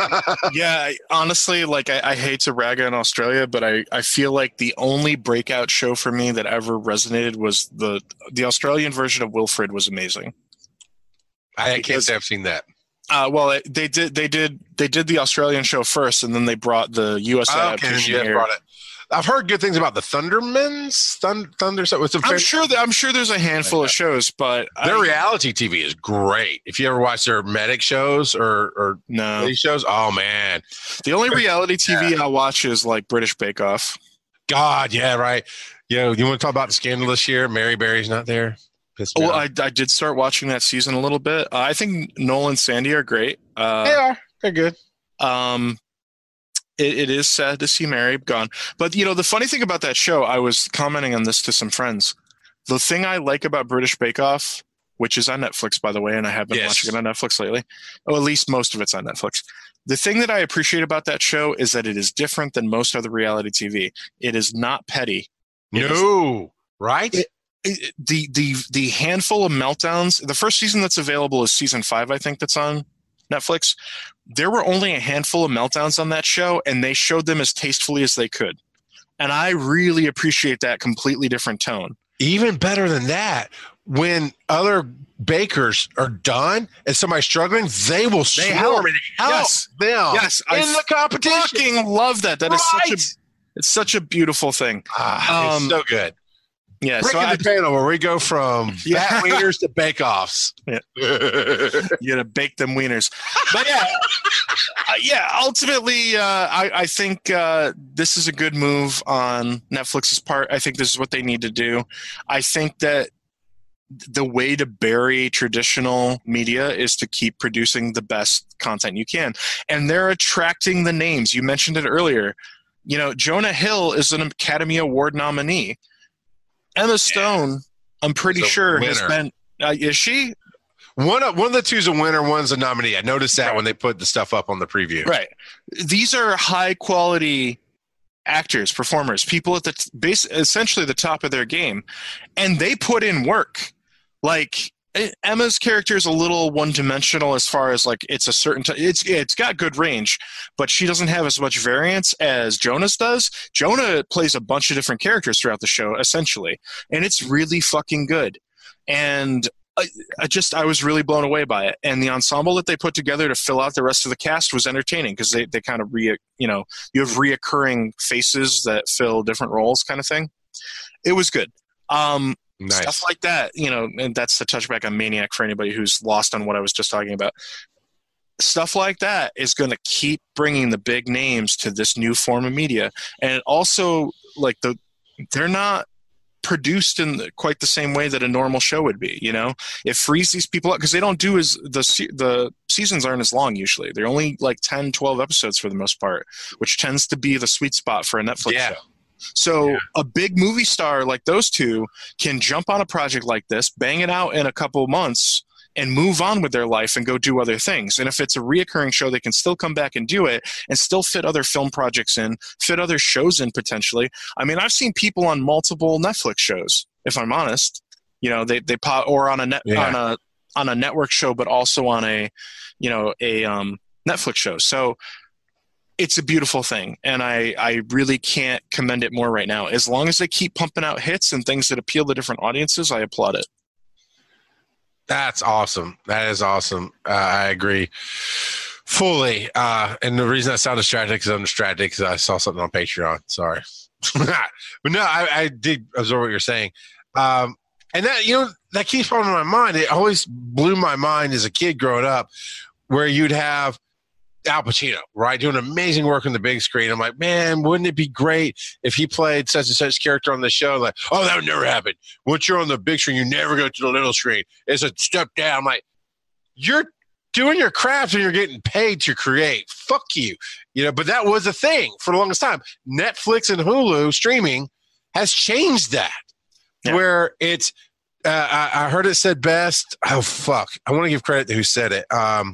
Speaker 4: Yeah, I, honestly, like I, I hate to rag on Australia, but I, I feel like the only breakout show for me that ever resonated was the the Australian version of Wilfred was amazing.
Speaker 3: I because, can't say I've seen that.
Speaker 4: Uh, well, it, they did they did they did the Australian show first, and then they brought the U S
Speaker 3: oh,
Speaker 4: adaptation
Speaker 3: okay,
Speaker 4: here.
Speaker 3: Brought it. I've heard good things about the Thundermans. Thunder, Thunder. What's
Speaker 4: I'm sure. That, I'm sure there's a handful of shows, but
Speaker 3: their
Speaker 4: I,
Speaker 3: reality T V is great. If you ever watch their medic shows or or
Speaker 4: no
Speaker 3: these shows, oh man,
Speaker 4: the only reality T V yeah. I watch is like British Bake Off.
Speaker 3: God, yeah, right. You know, you want to talk about the scandal this year? Mary Berry's not there.
Speaker 4: Well, I, I did start watching that season a little bit. Uh, I think Noel and Sandy are great. Uh,
Speaker 3: they are. They're good.
Speaker 4: Um, it, it is sad to see Mary gone. But, you know, the funny thing about that show, I was commenting on this to some friends. The thing I like about British Bake Off which is on Netflix, by the way, and I have been
Speaker 3: Yes.
Speaker 4: watching it on Netflix lately. Oh, at least most of it's on Netflix. The thing that I appreciate about that show is that it is different than most other reality T V. It is not petty. It is-
Speaker 3: No, right?
Speaker 4: It- it- the the the handful of meltdowns. The first season that's available is season five, I think, that's on Netflix. There were only a handful of meltdowns on that show, and they showed them as tastefully as they could. And I really appreciate that completely different tone.
Speaker 3: Even better than that, when other bakers are done and somebody's struggling, they will
Speaker 4: They help.
Speaker 3: swarm and help
Speaker 4: Yes.
Speaker 3: them
Speaker 4: Yes, I
Speaker 3: in the competition.
Speaker 4: Fucking love that. That is such
Speaker 3: Right.
Speaker 4: a it's such a beautiful thing.
Speaker 3: Ah,
Speaker 4: Um,
Speaker 3: it's so good.
Speaker 4: Yeah, so
Speaker 3: Breaking
Speaker 4: I,
Speaker 3: the panel where we go from
Speaker 4: Yeah.
Speaker 3: fat wieners to bake-offs.
Speaker 4: Yeah. you gotta bake them wieners. But yeah, uh, yeah. Ultimately, uh, I, I think uh, this is a good move on Netflix's part. I think this is what they need to do. I think that the way to bury traditional media is to keep producing the best content you can, and they're attracting the names. You mentioned it earlier. You know, Jonah Hill is an Academy Award nominee. Emma Stone, I'm pretty
Speaker 3: Is a
Speaker 4: sure, has
Speaker 3: winner.
Speaker 4: been. Uh, is she?
Speaker 3: One of, one of the two's a winner, one's a nominee. I noticed that when they put the stuff up on the preview.
Speaker 4: Right. These are high quality actors, performers, people at the t- base, essentially the top of their game, and they put in work. Like eh, Emma's character is a little one dimensional as far as like it's a certain t- it's it's got good range, but she doesn't have as much variance as Jonah's does. Jonah plays a bunch of different characters throughout the show, essentially, and it's really fucking good. And I, I just I was really blown away by it, and the ensemble that they put together to fill out the rest of the cast was entertaining because they they kind of re you know you have reoccurring faces that fill different roles, kind of thing. It was good. Um,
Speaker 3: Nice.
Speaker 4: Stuff like that, you know, and that's the touchback on Maniac for anybody who's lost on what I was just talking about. Stuff like that is going to keep bringing the big names to this new form of media, and it also like the they're not produced in the, quite the same way that a normal show would be. You know, it frees these people up because they don't do as the se- the seasons aren't as long usually. They're only like ten, twelve episodes for the most part, which tends to be the sweet spot for a Netflix
Speaker 3: Yeah.
Speaker 4: show. So
Speaker 3: Yeah.
Speaker 4: a big movie star like those two can jump on a project like this, bang it out in a couple months, and move on with their life and go do other things. And if it's a reoccurring show, they can still come back and do it and still fit other film projects in, fit other shows in potentially. I mean, I've seen people on multiple Netflix shows, if I'm honest. You know, they they pop or on a net
Speaker 3: Yeah.
Speaker 4: on a on a network show, but also on a you know a um, Netflix show. So it's a beautiful thing, and I, I really can't commend it more right now. As long as they keep pumping out hits and things that appeal to different audiences, I applaud it.
Speaker 3: That's awesome. That is awesome. Uh, I agree fully. Uh, and the reason I sound distracted because I'm distracted because I saw something on Patreon. Sorry. But no, I, I did absorb what you're saying. Um, and that, you know, that keeps on in my mind. It always blew my mind as a kid growing up where you'd have Al Pacino, right, doing amazing work on the big screen. I'm like, man, wouldn't it be great if he played such and such character on the show? Like, oh, that would never happen. Once you're on the big screen, you never go to the little screen. It's a step down. I'm like, you're doing your craft and you're getting paid to create. Fuck you. You know, but that was a thing for the longest time. Netflix and Hulu streaming has changed that.
Speaker 4: Yeah.
Speaker 3: Where it's, uh, I, I heard it said best. Oh, fuck. I want to give credit to who said it. Um,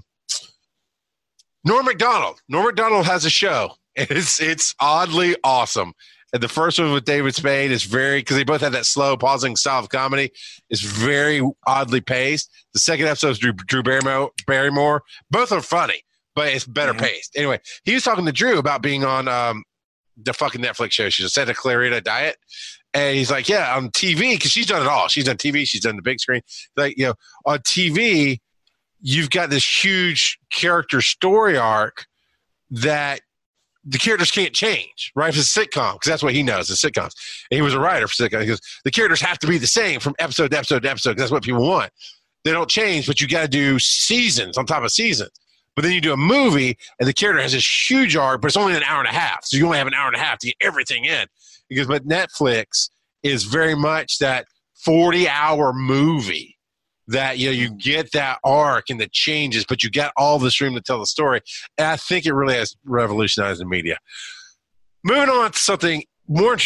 Speaker 3: Norm Macdonald. Norm Macdonald has a show. It's it's oddly awesome. And the first one with David Spade is very, because they both have that slow, pausing style of comedy. It's very oddly paced. The second episode is Drew, Drew Barrymore, Barrymore. Both are funny, but it's better
Speaker 4: Mhm.
Speaker 3: paced. Anyway, he was talking to Drew about being on um, the fucking Netflix show. She Santa Clarita Diet. And he's like, yeah, on T V, because she's done it all. She's done T V. She's done the big screen. Like, you know, on T V, you've got this huge character story arc that the characters can't change, right? It's a sitcom, because that's what he knows, is sitcoms. And he was a writer for sitcoms. He goes, the characters have to be the same from episode to episode to episode, because that's what people want. They don't change, but you got to do seasons on top of seasons. But then you do a movie, and the character has this huge arc, but it's only an hour and a half. So you only have an hour and a half to get everything in. Because, but Netflix is very much that forty-hour movie that, you know, you get that arc and the changes, but you got all this room to tell the story. And I think it really has revolutionized the media. Moving on to something more interesting,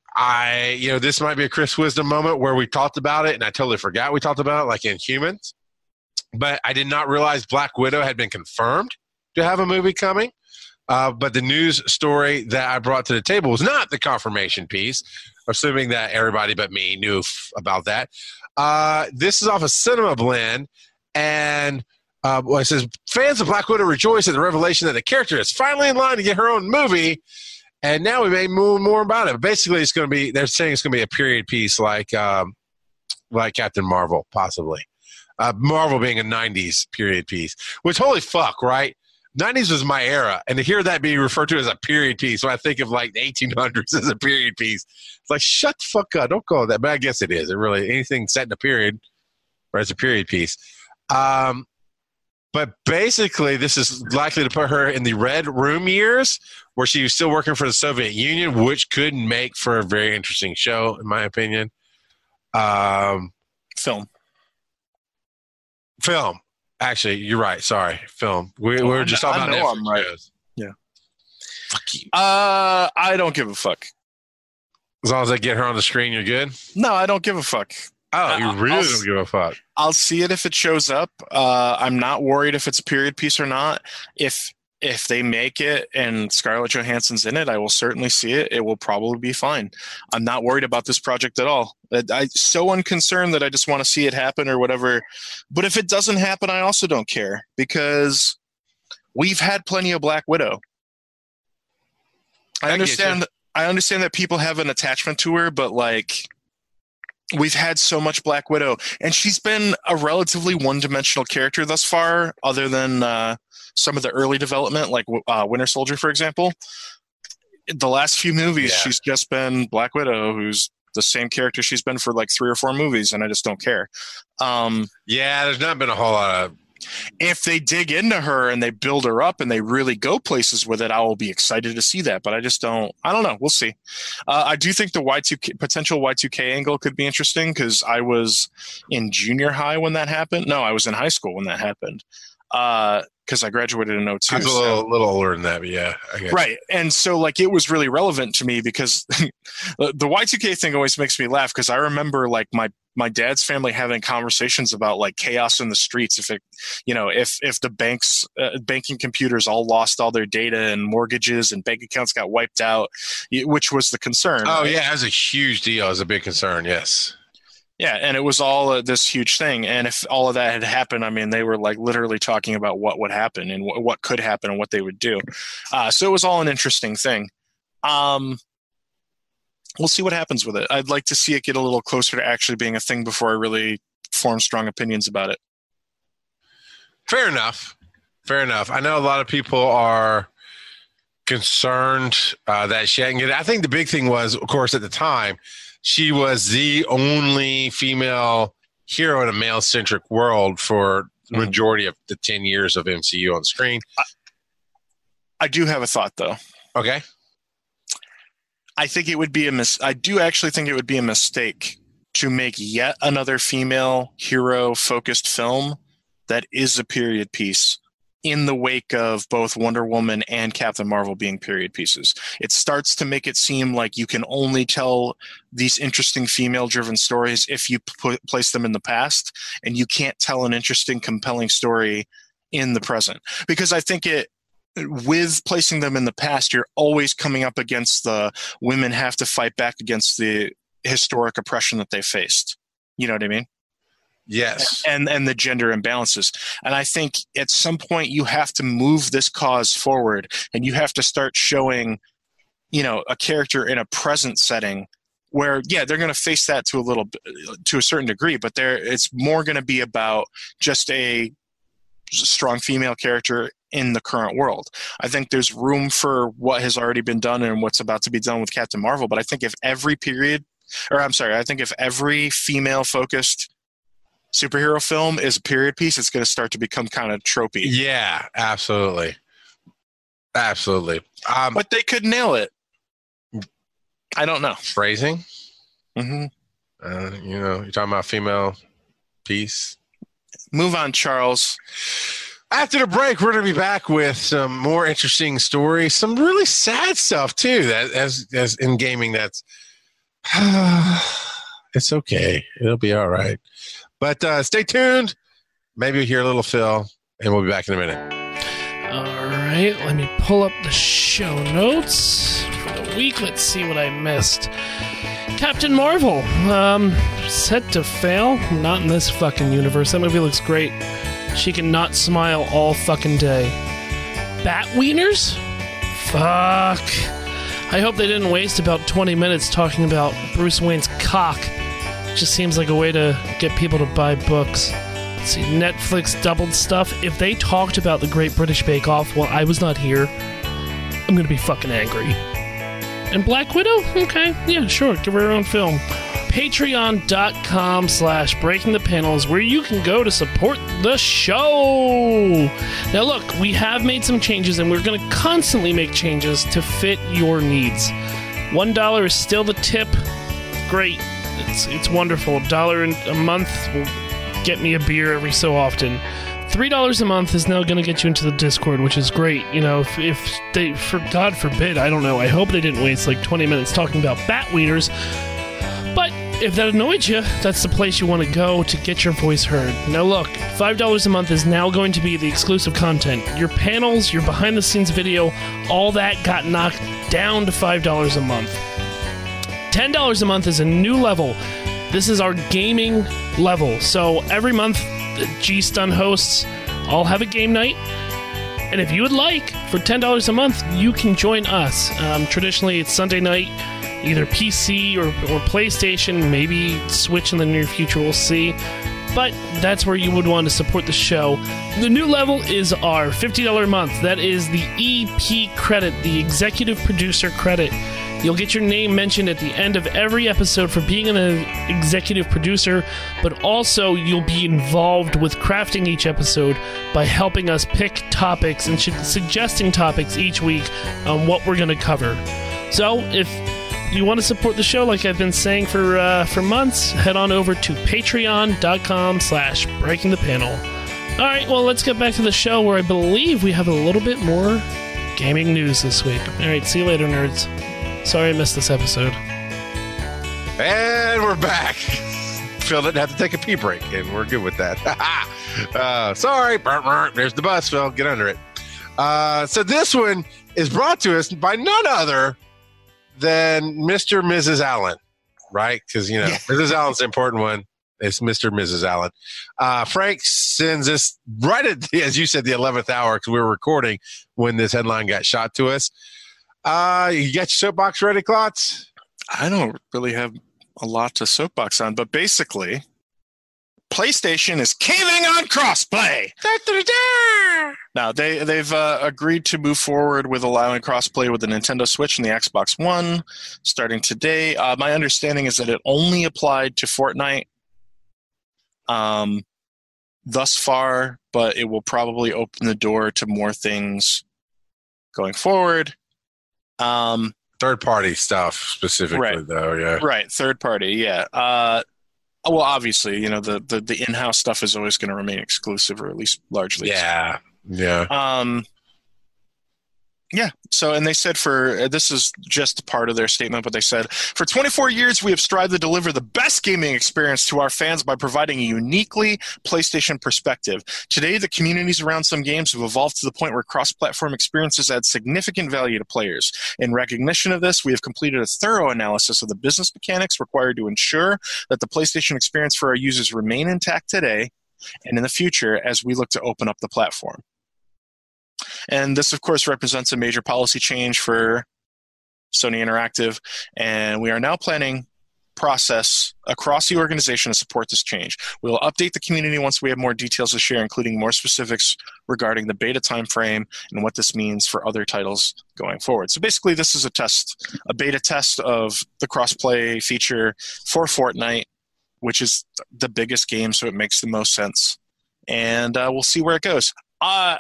Speaker 3: I, you know, this might be a Chris Wisdom moment where we talked about it and I totally forgot we talked about it, like in Humans. But I did not realize Black Widow had been confirmed to have a movie coming. Uh, but the news story that I brought to the table was not the confirmation piece, assuming that everybody but me knew f- about that. Uh, this is off of Cinema Blend, and uh, well, it says, fans of Black Widow rejoice at the revelation that the character is finally in line to get her own movie. And now we may know more about it. But basically, it's going to be, they're saying it's going to be a period piece like um, like Captain Marvel, possibly. Uh, Marvel being a nineties period piece, which, holy fuck, right? nineties was my era. And to hear that be referred to as a period piece, when I think of like the eighteen hundreds as a period piece, it's like, shut the fuck up. Don't call it that. But I guess it is. It really, anything set in a period, right, it's a period piece. Um, but basically, this is likely to put her in the Red Room years, where she was still working for the Soviet Union, which could make for a very interesting show, in my opinion. Um,
Speaker 4: Film.
Speaker 3: Film. Actually, you're right. Sorry. Film. We, we were just talking
Speaker 4: I
Speaker 3: about
Speaker 4: know
Speaker 3: Netflix
Speaker 4: I'm right.
Speaker 3: shows.
Speaker 4: Yeah.
Speaker 3: Fuck you.
Speaker 4: Uh, I don't give a fuck.
Speaker 3: As long as I get her on the screen, you're good?
Speaker 4: No, I don't give a fuck.
Speaker 3: Oh, you
Speaker 4: I'll-
Speaker 3: really
Speaker 4: I'll-
Speaker 3: don't give a fuck.
Speaker 4: I'll see it if it shows up. Uh, I'm not worried if it's a period piece or not. If if they make it and Scarlett Johansson's in it, I will certainly see it. It will probably be fine. I'm not worried about this project at all. I- I'm so unconcerned that I just want to see it happen or whatever. But if it doesn't happen, I also don't care, because we've had plenty of Black Widow. I,
Speaker 3: I get
Speaker 4: understand.
Speaker 3: you.
Speaker 4: I understand that people have an attachment to her, but like, we've had so much Black Widow, and she's been a relatively one-dimensional character thus far, other than uh, some of the early development, like uh, Winter Soldier, for example. The last few movies,
Speaker 3: Yeah.
Speaker 4: she's just been Black Widow, who's the same character she's been for like three or four movies, and I just don't care. Um,
Speaker 3: Yeah, there's not been a whole lot of.
Speaker 4: if they dig into her and they build her up and they really go places with it, I will be excited to see that. But I just don't. I don't know. We'll see. Uh, I do think the Y two K, potential Y two K angle could be interesting, because I was in junior high when that happened. No, I was in high school when that happened. Because I graduated in oh two.
Speaker 3: I was a
Speaker 4: so-
Speaker 3: little, little older than that, but yeah. I guess.
Speaker 4: Right. And so like it was really relevant to me, because the Y two K thing always makes me laugh, because I remember like my my dad's family having conversations about like chaos in the streets, if it, you know, if if the banks uh, banking computers all lost all their data and mortgages and bank accounts got wiped out, y- which was the concern.
Speaker 3: Oh,
Speaker 4: right?
Speaker 3: yeah, that was a huge deal. It was a big concern, yes.
Speaker 4: Yeah, and it was all uh, this huge thing. And if all of that had happened, I mean, they were like literally talking about what would happen and wh- what could happen and what they would do. Uh, so it was all an interesting thing. Um, we'll see what happens with it. I'd like to see it get a little closer to actually being a thing before I really form strong opinions about it.
Speaker 3: Fair enough. Fair enough. I know a lot of people are concerned uh, that she hadn't get it. I think the big thing was, of course, at the time, she was the only female hero in a male-centric world for the
Speaker 4: Mhm.
Speaker 3: majority of the ten years of M C U on screen.
Speaker 4: I do have a thought, though.
Speaker 3: Okay.
Speaker 4: I think it would be a mis- I do actually think it would be a mistake to make yet another female hero focused film that is a period piece in the wake of both Wonder Woman and Captain Marvel being period pieces. It starts to make it seem like you can only tell these interesting female driven stories if you put, place them in the past, and you can't tell an interesting, compelling story in the present. Because I think it, with placing them in the past, you're always coming up against the women have to fight back against the historic oppression that they faced. You know what I mean?
Speaker 3: Yes.
Speaker 4: And and the gender imbalances. And I think at some point you have to move this cause forward, and you have to start showing, you know, a character in a present setting where, yeah, they're going to face that to a little bit, to a certain degree, but there it's more going to be about just a strong female character in the current world. I think there's room for what has already been done and what's about to be done with Captain Marvel. But I think if every period, or I'm sorry, I think if every female focused superhero film is a period piece, it's going to start to become kind of tropey.
Speaker 3: Yeah, absolutely. Absolutely. Um,
Speaker 4: But they could nail it. I don't know.
Speaker 3: phrasing,
Speaker 4: hmm
Speaker 3: uh, you know, you're talking about female piece.
Speaker 4: Move on, Charles.
Speaker 3: After the break, we're going to be back with some more interesting stories, some really sad stuff too. That as as in gaming, that's It's okay. It'll be all right. But uh, stay tuned. Maybe you'll hear a little Phil, and we'll be back in a minute.
Speaker 5: All right, let me pull up the show notes for the week. Let's see what I missed. Captain Marvel, um, set to fail. Not in this fucking universe. That movie looks great. She can not smile all fucking day. Batwieners? Fuck. I hope they didn't waste about twenty minutes talking about Bruce Wayne's cock. Just seems like a way to get people to buy books. Let's see, Netflix doubled stuff. If they talked about the Great British Bake Off while I was not here, I'm gonna be fucking angry. And Black Widow? Okay, yeah, sure, give her her own film. Patreon.com slash Breaking the Panels, where you can go to support the show. Now look, we have made some changes, and we're going to constantly make changes to fit your needs. One dollar is still the tip. Great. It's it's wonderful. A dollar a month will get me a beer every so often. Three dollars a month is now going to get you into the Discord, which is great. You know, if, if they, for God forbid, I don't know, I hope they didn't waste like twenty minutes talking about Batwieners. But if that annoyed you, that's the place you want to go to get your voice heard. Now look, five dollars a month is now going to be the exclusive content. Your panels, your behind-the-scenes video, all that got knocked down to five dollars a month. ten dollars a month is a new level. This is our gaming level. So every month, the G-Stun hosts all have a game night. And if you would like, for ten dollars a month, you can join us. Um, traditionally, it's Sunday night. Either P C or, or PlayStation, maybe Switch in the near future, we'll see. But that's where you would want to support the show. The new level is our fifty dollars a month. That is the E P credit, the executive producer credit. You'll get your name mentioned at the end of every episode for being an executive producer, but also you'll be involved with crafting each episode by helping us pick topics and suggesting topics each week on what we're going to cover. So if you want to support the show like I've been saying for uh, for months, head on over to patreon.com slash breaking the panel. All right, well, let's get back to the show where I believe we have a little bit more gaming news this week. All right, see you later, nerds. Sorry I missed this episode.
Speaker 3: And we're back. Phil didn't have to take a pee break, and we're good with that. uh, sorry. There's the bus, Phil. Get under it. Uh, so this one is brought to us by none other than Mister and Missus Allen, right? Because, you know, yeah. Missus Allen's the important one. It's Mister and Missus Allen. Uh, Frank sends us right at, the, as you said, the eleventh hour, because we were recording when this headline got shot to us. Uh, you got your soapbox ready, Klotz?
Speaker 4: I don't really have a lot to soapbox on, but basically, PlayStation is caving on crossplay. Da, da, da. Now, they, they've uh, agreed to move forward with allowing crossplay with the Nintendo Switch and the Xbox One starting today. Uh, my understanding is that it only applied to Fortnite um, thus far, but it will probably open the door to more things going forward. Um,
Speaker 3: Third-party stuff specifically,
Speaker 4: right,
Speaker 3: though, yeah.
Speaker 4: Right, third-party, yeah. Uh, well, obviously, you know, the, the, the in-house stuff is always going to remain exclusive, or at least largely
Speaker 3: yeah.
Speaker 4: exclusive.
Speaker 3: Yeah.
Speaker 4: Um, yeah. So, and they said for, this is just part of their statement, but they said, for twenty-four years, we have strived to deliver the best gaming experience to our fans by providing a uniquely PlayStation perspective. Today, the communities around some games have evolved to the point where cross-platform experiences add significant value to players. In recognition of this, we have completed a thorough analysis of the business mechanics required to ensure that the PlayStation experience for our users remain intact today and in the future as we look to open up the platform. And this, of course, represents a major policy change for Sony Interactive, and we are now planning process across the organization to support this change. We will update the community once we have more details to share, including more specifics regarding the beta timeframe and what this means for other titles going forward. So basically, this is a test, a beta test of the crossplay feature for Fortnite, which is the biggest game, so it makes the most sense. And uh, we'll see where it goes. Uh,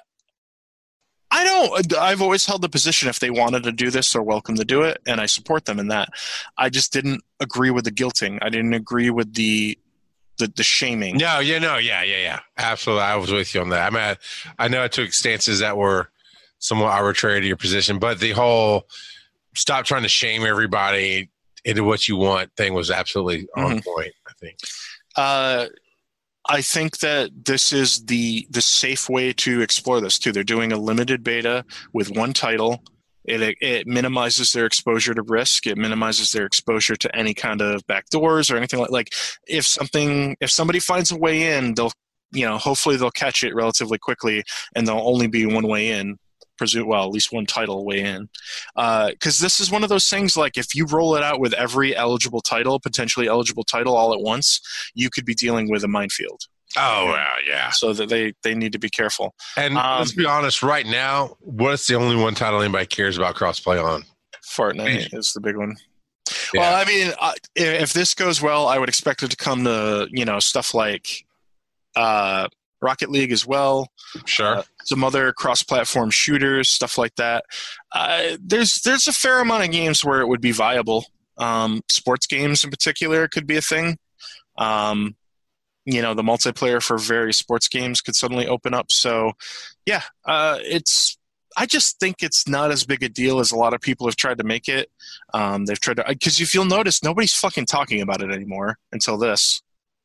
Speaker 4: I don't, I've always held the position if they wanted to do this, they're welcome to do it, and I support them in that. I just didn't agree with the guilting. I didn't agree with the the, the shaming.
Speaker 3: No, yeah, no, yeah, yeah, yeah. Absolutely. I was with you on that. I mean, I, I know I took stances that were somewhat arbitrary to your position, but the whole stop trying to shame everybody into what you want thing was absolutely on
Speaker 4: Mhm.
Speaker 3: point, I think.
Speaker 4: Uh, I think that this is the the safe way to explore this too. They're doing a limited beta with one title. It it minimizes their exposure to risk. It minimizes their exposure to any kind of backdoors or anything like like if something if somebody finds a way in, they'll you know hopefully they'll catch it relatively quickly, and there'll only be one way in. Presume well at least one title way in, because uh, this is one of those things. Like if you roll it out with every eligible title, potentially eligible title all at once, you could be dealing with a minefield.
Speaker 3: Oh, wow, yeah.
Speaker 4: So that they they need to be careful.
Speaker 3: And
Speaker 4: Um,
Speaker 3: let's be honest, right now, what's the only one title anybody cares about crossplay on?
Speaker 4: Fortnite is the big one.
Speaker 3: Yeah.
Speaker 4: Well, I mean, uh, if, if this goes well, I would expect it to come to you know stuff like uh, Rocket League as well.
Speaker 3: Sure.
Speaker 4: Uh, some other cross-platform shooters, stuff like that. Uh, there's there's a fair amount of games where it would be viable. Um, sports games in particular could be a thing. Um, you know, the multiplayer for various sports games could suddenly open up. So, yeah, uh, it's. I just think it's not as big a deal as a lot of people have tried to make it. Um, they've tried to because if you'll notice, nobody's fucking talking about it anymore until this.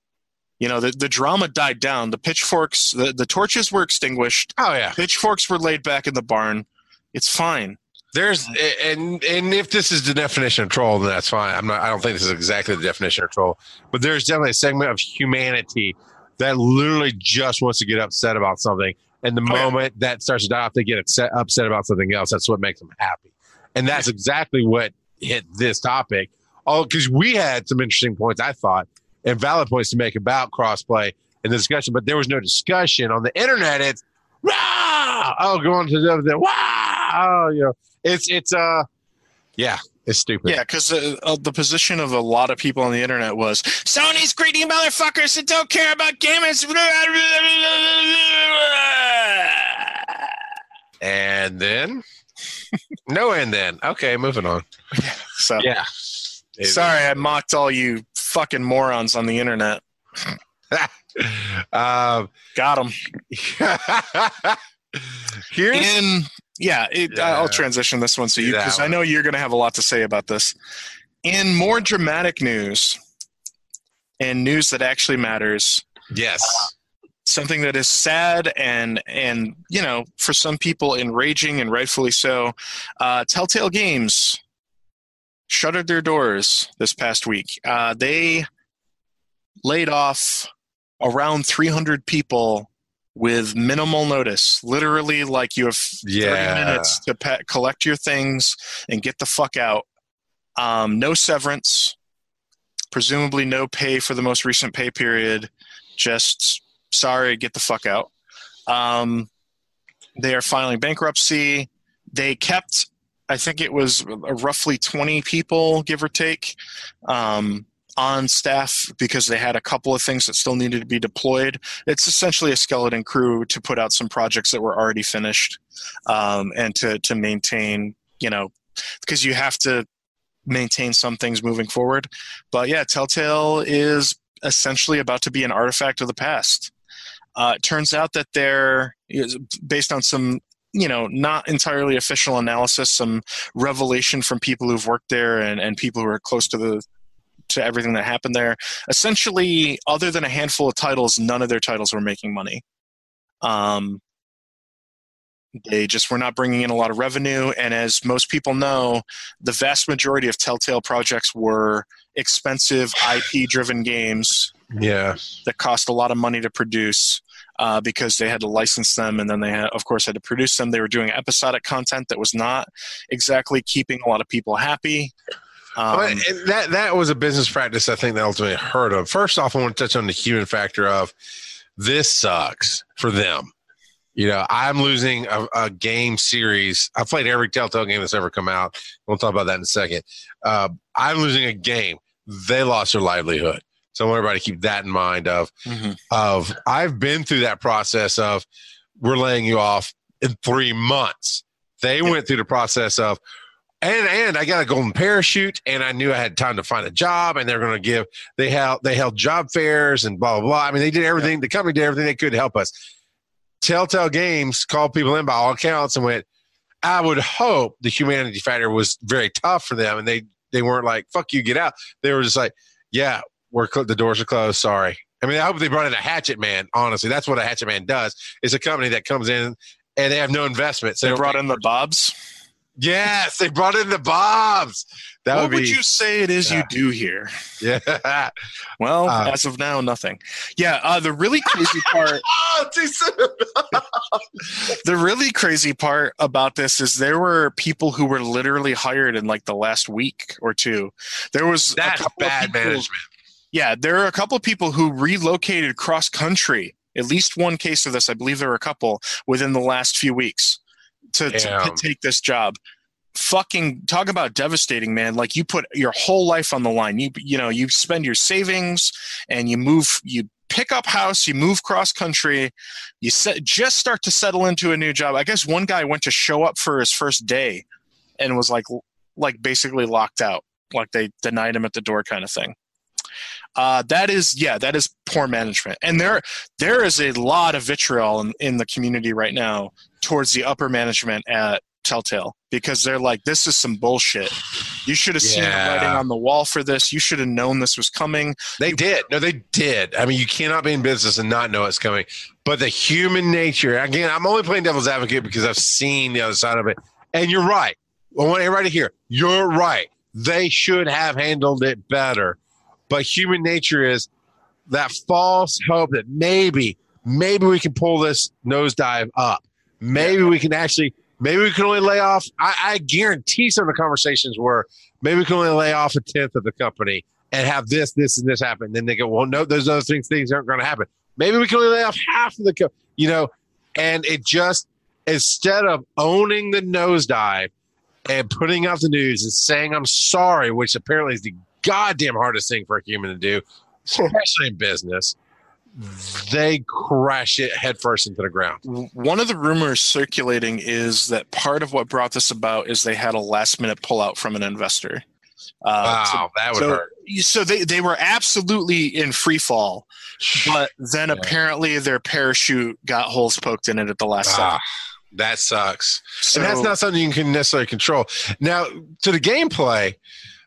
Speaker 4: You know, the, the drama died down. The pitchforks, the, the torches were extinguished.
Speaker 3: Oh, yeah.
Speaker 4: Pitchforks were laid back in the barn. It's fine.
Speaker 3: There's and and if this is the definition of troll, then that's fine. I'm not. I don't think this is exactly the definition of troll, but there's definitely a segment of humanity that literally just wants to get upset about something, and the
Speaker 4: Oh, yeah.
Speaker 3: moment that starts to die off, they get upset, upset about something else. That's what makes them happy, and that's exactly what hit this topic. Oh, because we had some interesting points, I thought, and valid points to make about crossplay in the discussion, but there was no discussion on the internet. It's rah! Oh, going to the other thing. Wow! Oh, you know, it's it's uh, yeah, it's stupid.
Speaker 4: Yeah, because uh, uh, the position of a lot of people on the internet was Sony's greedy motherfuckers that don't care about gamers.
Speaker 3: And then, no, and then, okay, moving on.
Speaker 4: So
Speaker 3: Yeah.
Speaker 4: sorry, I mocked all you fucking morons on the internet.
Speaker 3: um,
Speaker 4: Got them.
Speaker 3: here's
Speaker 4: In yeah, it,
Speaker 3: Yeah.
Speaker 4: I'll transition this one so you
Speaker 3: That
Speaker 4: because I
Speaker 3: one.
Speaker 4: know you're going to have a lot to say about this. In more dramatic news and news that actually matters,
Speaker 3: yes,
Speaker 4: something that is sad and and you know for some people enraging and rightfully so. Uh, Telltale Games shuttered their doors this past week. Uh, they laid off around three hundred people with minimal notice. Literally, like you have
Speaker 3: Yeah.
Speaker 4: thirty minutes to pa- collect your things and get the fuck out. Um, no severance, presumably no pay for the most recent pay period. Just sorry, get the fuck out. Um, they are filing bankruptcy. They kept, I think it was roughly twenty people, give or take, um, on staff because they had a couple of things that still needed to be deployed. It's essentially a skeleton crew to put out some projects that were already finished, um, and to to maintain, you know, because you have to maintain some things moving forward. But yeah, Telltale is essentially about to be an artifact of the past. Uh, it turns out that they're, based on some, you know, not entirely official analysis, some revelation from people who've worked there and, and people who are close to the to everything that happened there. Essentially, other than a handful of titles, none of their titles were making money. Um, they just were not bringing in a lot of revenue, and as most people know, the vast majority of Telltale projects were expensive I P-driven games
Speaker 3: yeah,
Speaker 4: that cost a lot of money to produce uh, because they had to license them, and then they, had, of course, had to produce them. They were doing episodic content that was not exactly keeping a lot of people happy. Um,
Speaker 3: But and that that was a business practice I think that ultimately hurt them. First off, I want to touch on the human factor of this sucks for them. You know, I'm losing a, a game series. I've played every Telltale game that's ever come out. We'll talk about that in a second. Uh, I'm losing a game. They lost their livelihood. So I want everybody to keep that in mind of,
Speaker 4: mhm.
Speaker 3: of I've been through that process of we're laying you off in three months. They went through the process of, And and I got a golden parachute, and I knew I had time to find a job, and they're going to give. They held they held job fairs and blah blah blah. I mean, they did everything. The company did everything they could to help us. Telltale Games called people in by all accounts and went, I would hope the humanity factor was very tough for them, and they they weren't like, fuck you, get out. They were just like, yeah, we're cl- the doors are closed. Sorry. I mean, I hope they brought in a Hatchet Man. Honestly, that's what a Hatchet Man does. It's a company that comes in and they have no investment. So
Speaker 4: they brought in the Bobs.
Speaker 3: Yes, they brought in the Bobs. That
Speaker 4: what
Speaker 3: would, be,
Speaker 4: would you say it is
Speaker 3: yeah.
Speaker 4: you do here?
Speaker 3: Yeah.
Speaker 4: Well,
Speaker 3: uh,
Speaker 4: as of now, nothing. Yeah. Uh, the really crazy part.
Speaker 3: oh, too soon.
Speaker 4: The really crazy part about this is there were people who were literally hired in like the last week or two. There was
Speaker 3: That's
Speaker 4: a couple
Speaker 3: bad
Speaker 4: of people,
Speaker 3: management.
Speaker 4: Yeah, there are a couple of people who relocated cross country. At least one case of this, I believe there were a couple within the last few weeks to, to, to take this job. Fucking talk about devastating, man. Like you put your whole life on the line. You you know, you spend your savings and you move, you pick up house, you move cross country, you set, just start to settle into a new job. I guess one guy went to show up for his first day and was like like basically locked out. Like they denied him at the door kind of thing. Uh, that is, yeah, that is poor management. And there, there is a lot of vitriol in, in the community right now towards the upper management at Telltale because they're like, this is some bullshit. You should have
Speaker 3: yeah.
Speaker 4: seen the writing on the wall for this. You should have known this was coming.
Speaker 3: They did. No, they did. I mean, you cannot be in business and not know it's coming. But the human nature, again, I'm only playing devil's advocate because I've seen the other side of it. And you're right. I want everybody to hear. You're right. They should have handled it better. But human nature is that false hope that maybe, maybe we can pull this nosedive up. Maybe yeah. we can actually, maybe we can only lay off. I, I guarantee some of the conversations were maybe we can only lay off a tenth of the company and have this, this, and this happen. Then they go, well, no, those other things, things aren't going to happen. Maybe we can only lay off half of the company, you know, and it just, instead of owning the nosedive and putting out the news and saying, I'm sorry, which apparently is the goddamn hardest thing for a human to do, especially in business, they crash it headfirst into the ground.
Speaker 4: One of the rumors circulating is that part of what brought this about is they had a last minute pullout from an investor. Uh,
Speaker 3: wow,
Speaker 4: so,
Speaker 3: that would
Speaker 4: so,
Speaker 3: hurt.
Speaker 4: So they, they were absolutely in free fall, but then yeah. apparently their parachute got holes poked in it at the last
Speaker 3: ah,
Speaker 4: second.
Speaker 3: That sucks.
Speaker 4: So,
Speaker 3: and that's not something you can necessarily control. Now, to the gameplay,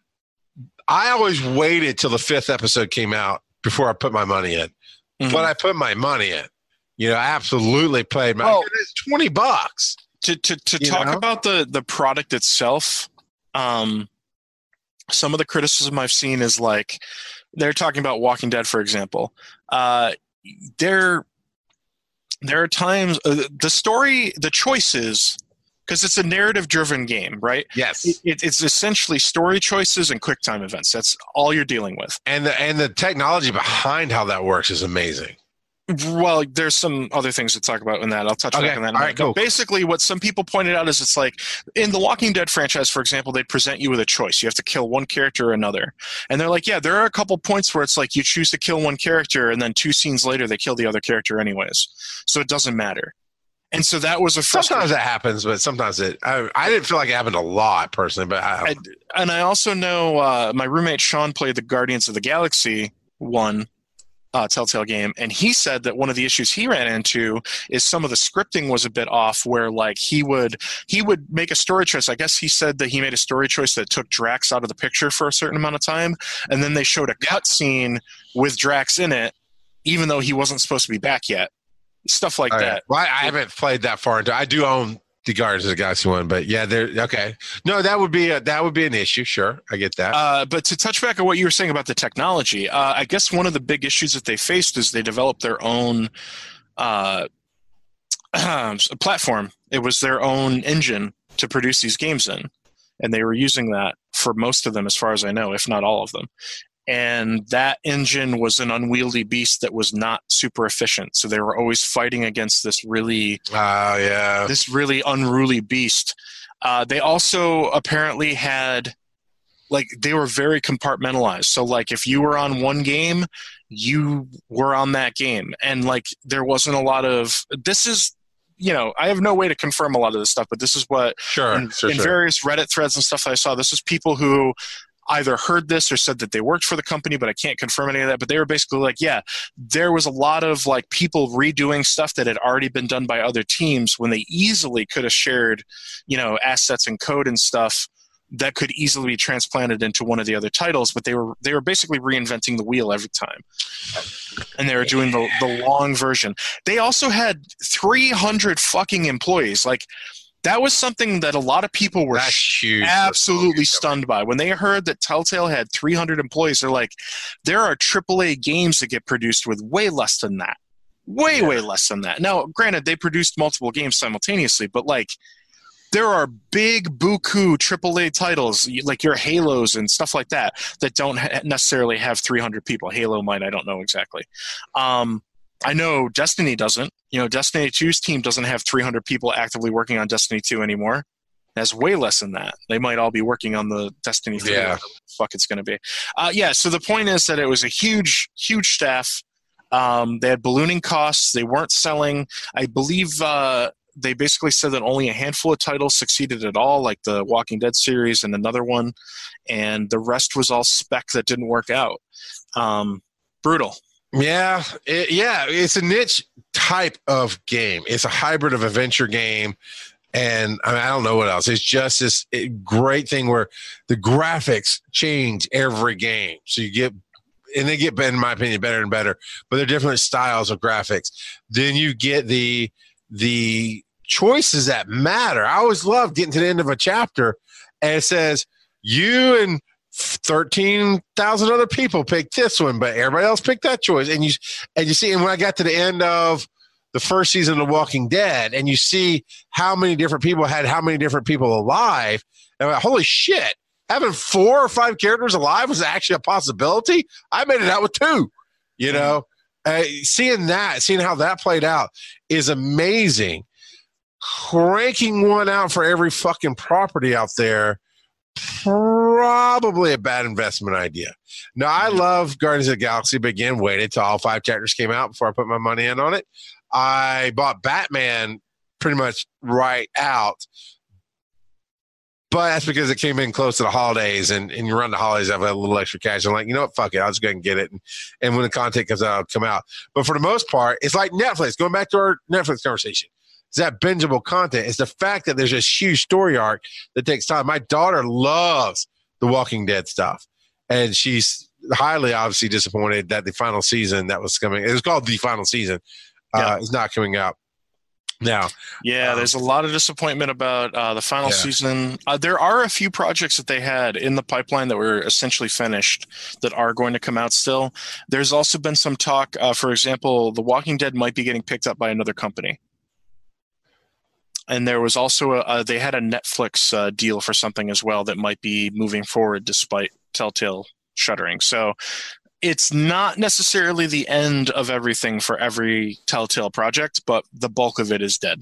Speaker 3: I always waited till the fifth episode came out before I put my money in. Mm-hmm. But I put my money in. You know, I absolutely played my well, it's twenty bucks.
Speaker 4: To to to talk know? about the the product itself, um some of the criticism I've seen is like they're talking about Walking Dead, for example. Uh there there are times uh, the story, the choices, because it's a narrative-driven game, right?
Speaker 3: Yes.
Speaker 4: It, it, it's essentially story choices and quick-time events. That's all you're dealing with.
Speaker 3: And the and the technology behind how that works is amazing.
Speaker 4: Well, there's some other things to talk about in that. I'll touch
Speaker 3: okay.
Speaker 4: back on that.
Speaker 3: All right, cool.
Speaker 4: Basically, what some people pointed out is it's like in the Walking Dead franchise, for example, they present you with a choice. You have to kill one character or another. And they're like, yeah, there are a couple points where it's like you choose to kill one character, and then two scenes later, they kill the other character anyways. So it doesn't matter. And so that was a
Speaker 3: sometimes that happens, but sometimes it. I, I didn't feel like it happened a lot personally, but I,
Speaker 4: I and I also know uh, my roommate Sean played the Guardians of the Galaxy one uh, Telltale game, and he said that one of the issues he ran into is some of the scripting was a bit off. Where like he would he would make a story choice. I guess he said that he made a story choice that took Drax out of the picture for a certain amount of time, and then they showed a cutscene with Drax in it, even though he wasn't supposed to be back yet. Stuff like
Speaker 3: right.
Speaker 4: that.
Speaker 3: Well, I, I haven't played that far into. I do own the Guardians of the Galaxy one, but yeah, they're okay. No, that would be a, that would be an issue. Sure, I get that.
Speaker 4: Uh, but to touch back on what you were saying about the technology, uh, I guess one of the big issues that they faced is they developed their own uh, platform. It was their own engine to produce these games in, and they were using that for most of them, as far as I know, if not all of them. And that engine was an unwieldy beast that was not super efficient. So they were always fighting against this really,
Speaker 3: uh, yeah.
Speaker 4: this really unruly beast. Uh, they also apparently had, like, they were very compartmentalized. So, like, if you were on one game, you were on that game. And, like, there wasn't a lot of, this is, you know, I have no way to confirm a lot of this stuff, but this is what,
Speaker 3: sure,
Speaker 4: in,
Speaker 3: sure,
Speaker 4: in
Speaker 3: sure.
Speaker 4: various Reddit threads and stuff that I saw, this is people who either heard this or said that they worked for the company, but I can't confirm any of that. But they were basically like, yeah, there was a lot of like people redoing stuff that had already been done by other teams when they easily could have shared, you know, assets and code and stuff that could easily be transplanted into one of the other titles, but they were they were basically reinventing the wheel every time. And they were doing the, the long version. They also had three hundred fucking employees. Like, that was something that a lot of people were
Speaker 3: That's huge.
Speaker 4: absolutely stunned by. When they heard that Telltale had three hundred employees, they're like, there are triple A games that get produced with way less than that. Way, yeah. way less than that. Now, granted, they produced multiple games simultaneously, but, like, there are big buku triple A titles, like your Halos and stuff like that, that don't ha- necessarily have three hundred people. Halo might, I don't know exactly. Um, I know Destiny doesn't. You know, Destiny two's team doesn't have three hundred people actively working on Destiny two anymore. That's way less than that. They might all be working on the Destiny three.
Speaker 3: Yeah.
Speaker 4: Fuck, it's going to be. Uh, yeah, so the point is that it was a huge, huge staff. Um, they had ballooning costs. They weren't selling. I believe uh, they basically said that only a handful of titles succeeded at all, like the Walking Dead series and another one, and the rest was all spec that didn't work out. Um, brutal.
Speaker 3: Yeah, it, yeah, it's a niche type of game. It's a hybrid of adventure game, and I, mean, I don't know what else. It's just this it, great thing where the graphics change every game, so you get. And they get, in my opinion, better and better. But they're different styles of graphics. Then you get the the choices that matter. I always love getting to the end of a chapter, and it says, you and thirteen thousand other people picked this one, but everybody else picked that choice. And you and you see, and when I got to the end of the first season of The Walking Dead, and you see how many different people had how many different people alive, and I'm like, holy shit. Having four or five characters alive was actually a possibility. I made it out with two, you know, uh, seeing that, seeing how that played out is amazing. Cranking one out for every fucking property out there, probably a bad investment idea. Now, I love Guardians of the Galaxy, but again, waited till all five chapters came out before I put my money in on it. I bought Batman pretty much right out. But that's because it came in close to the holidays, and, and you run the holidays, I have a little extra cash. I'm like, you know what? Fuck it. I'll just go ahead and get it. And, and when the content comes out, I'll come out. But for the most part, it's like Netflix. Going back to our Netflix conversation, it's that bingeable content. It's the fact that there's this huge story arc that takes time. My daughter loves the Walking Dead stuff, and she's highly obviously disappointed that the final season that was coming, it was called The Final Season, uh, yeah. is not coming out. Now,
Speaker 4: yeah, um, there's a lot of disappointment about uh, the final yeah. season. Uh, there are a few projects that they had in the pipeline that were essentially finished that are going to come out still. There's also been some talk, uh, for example, The Walking Dead might be getting picked up by another company. And there was also, a, uh, they had a Netflix uh, deal for something as well that might be moving forward despite Telltale shuttering. So it's not necessarily the end of everything for every Telltale project, but the bulk of it is dead.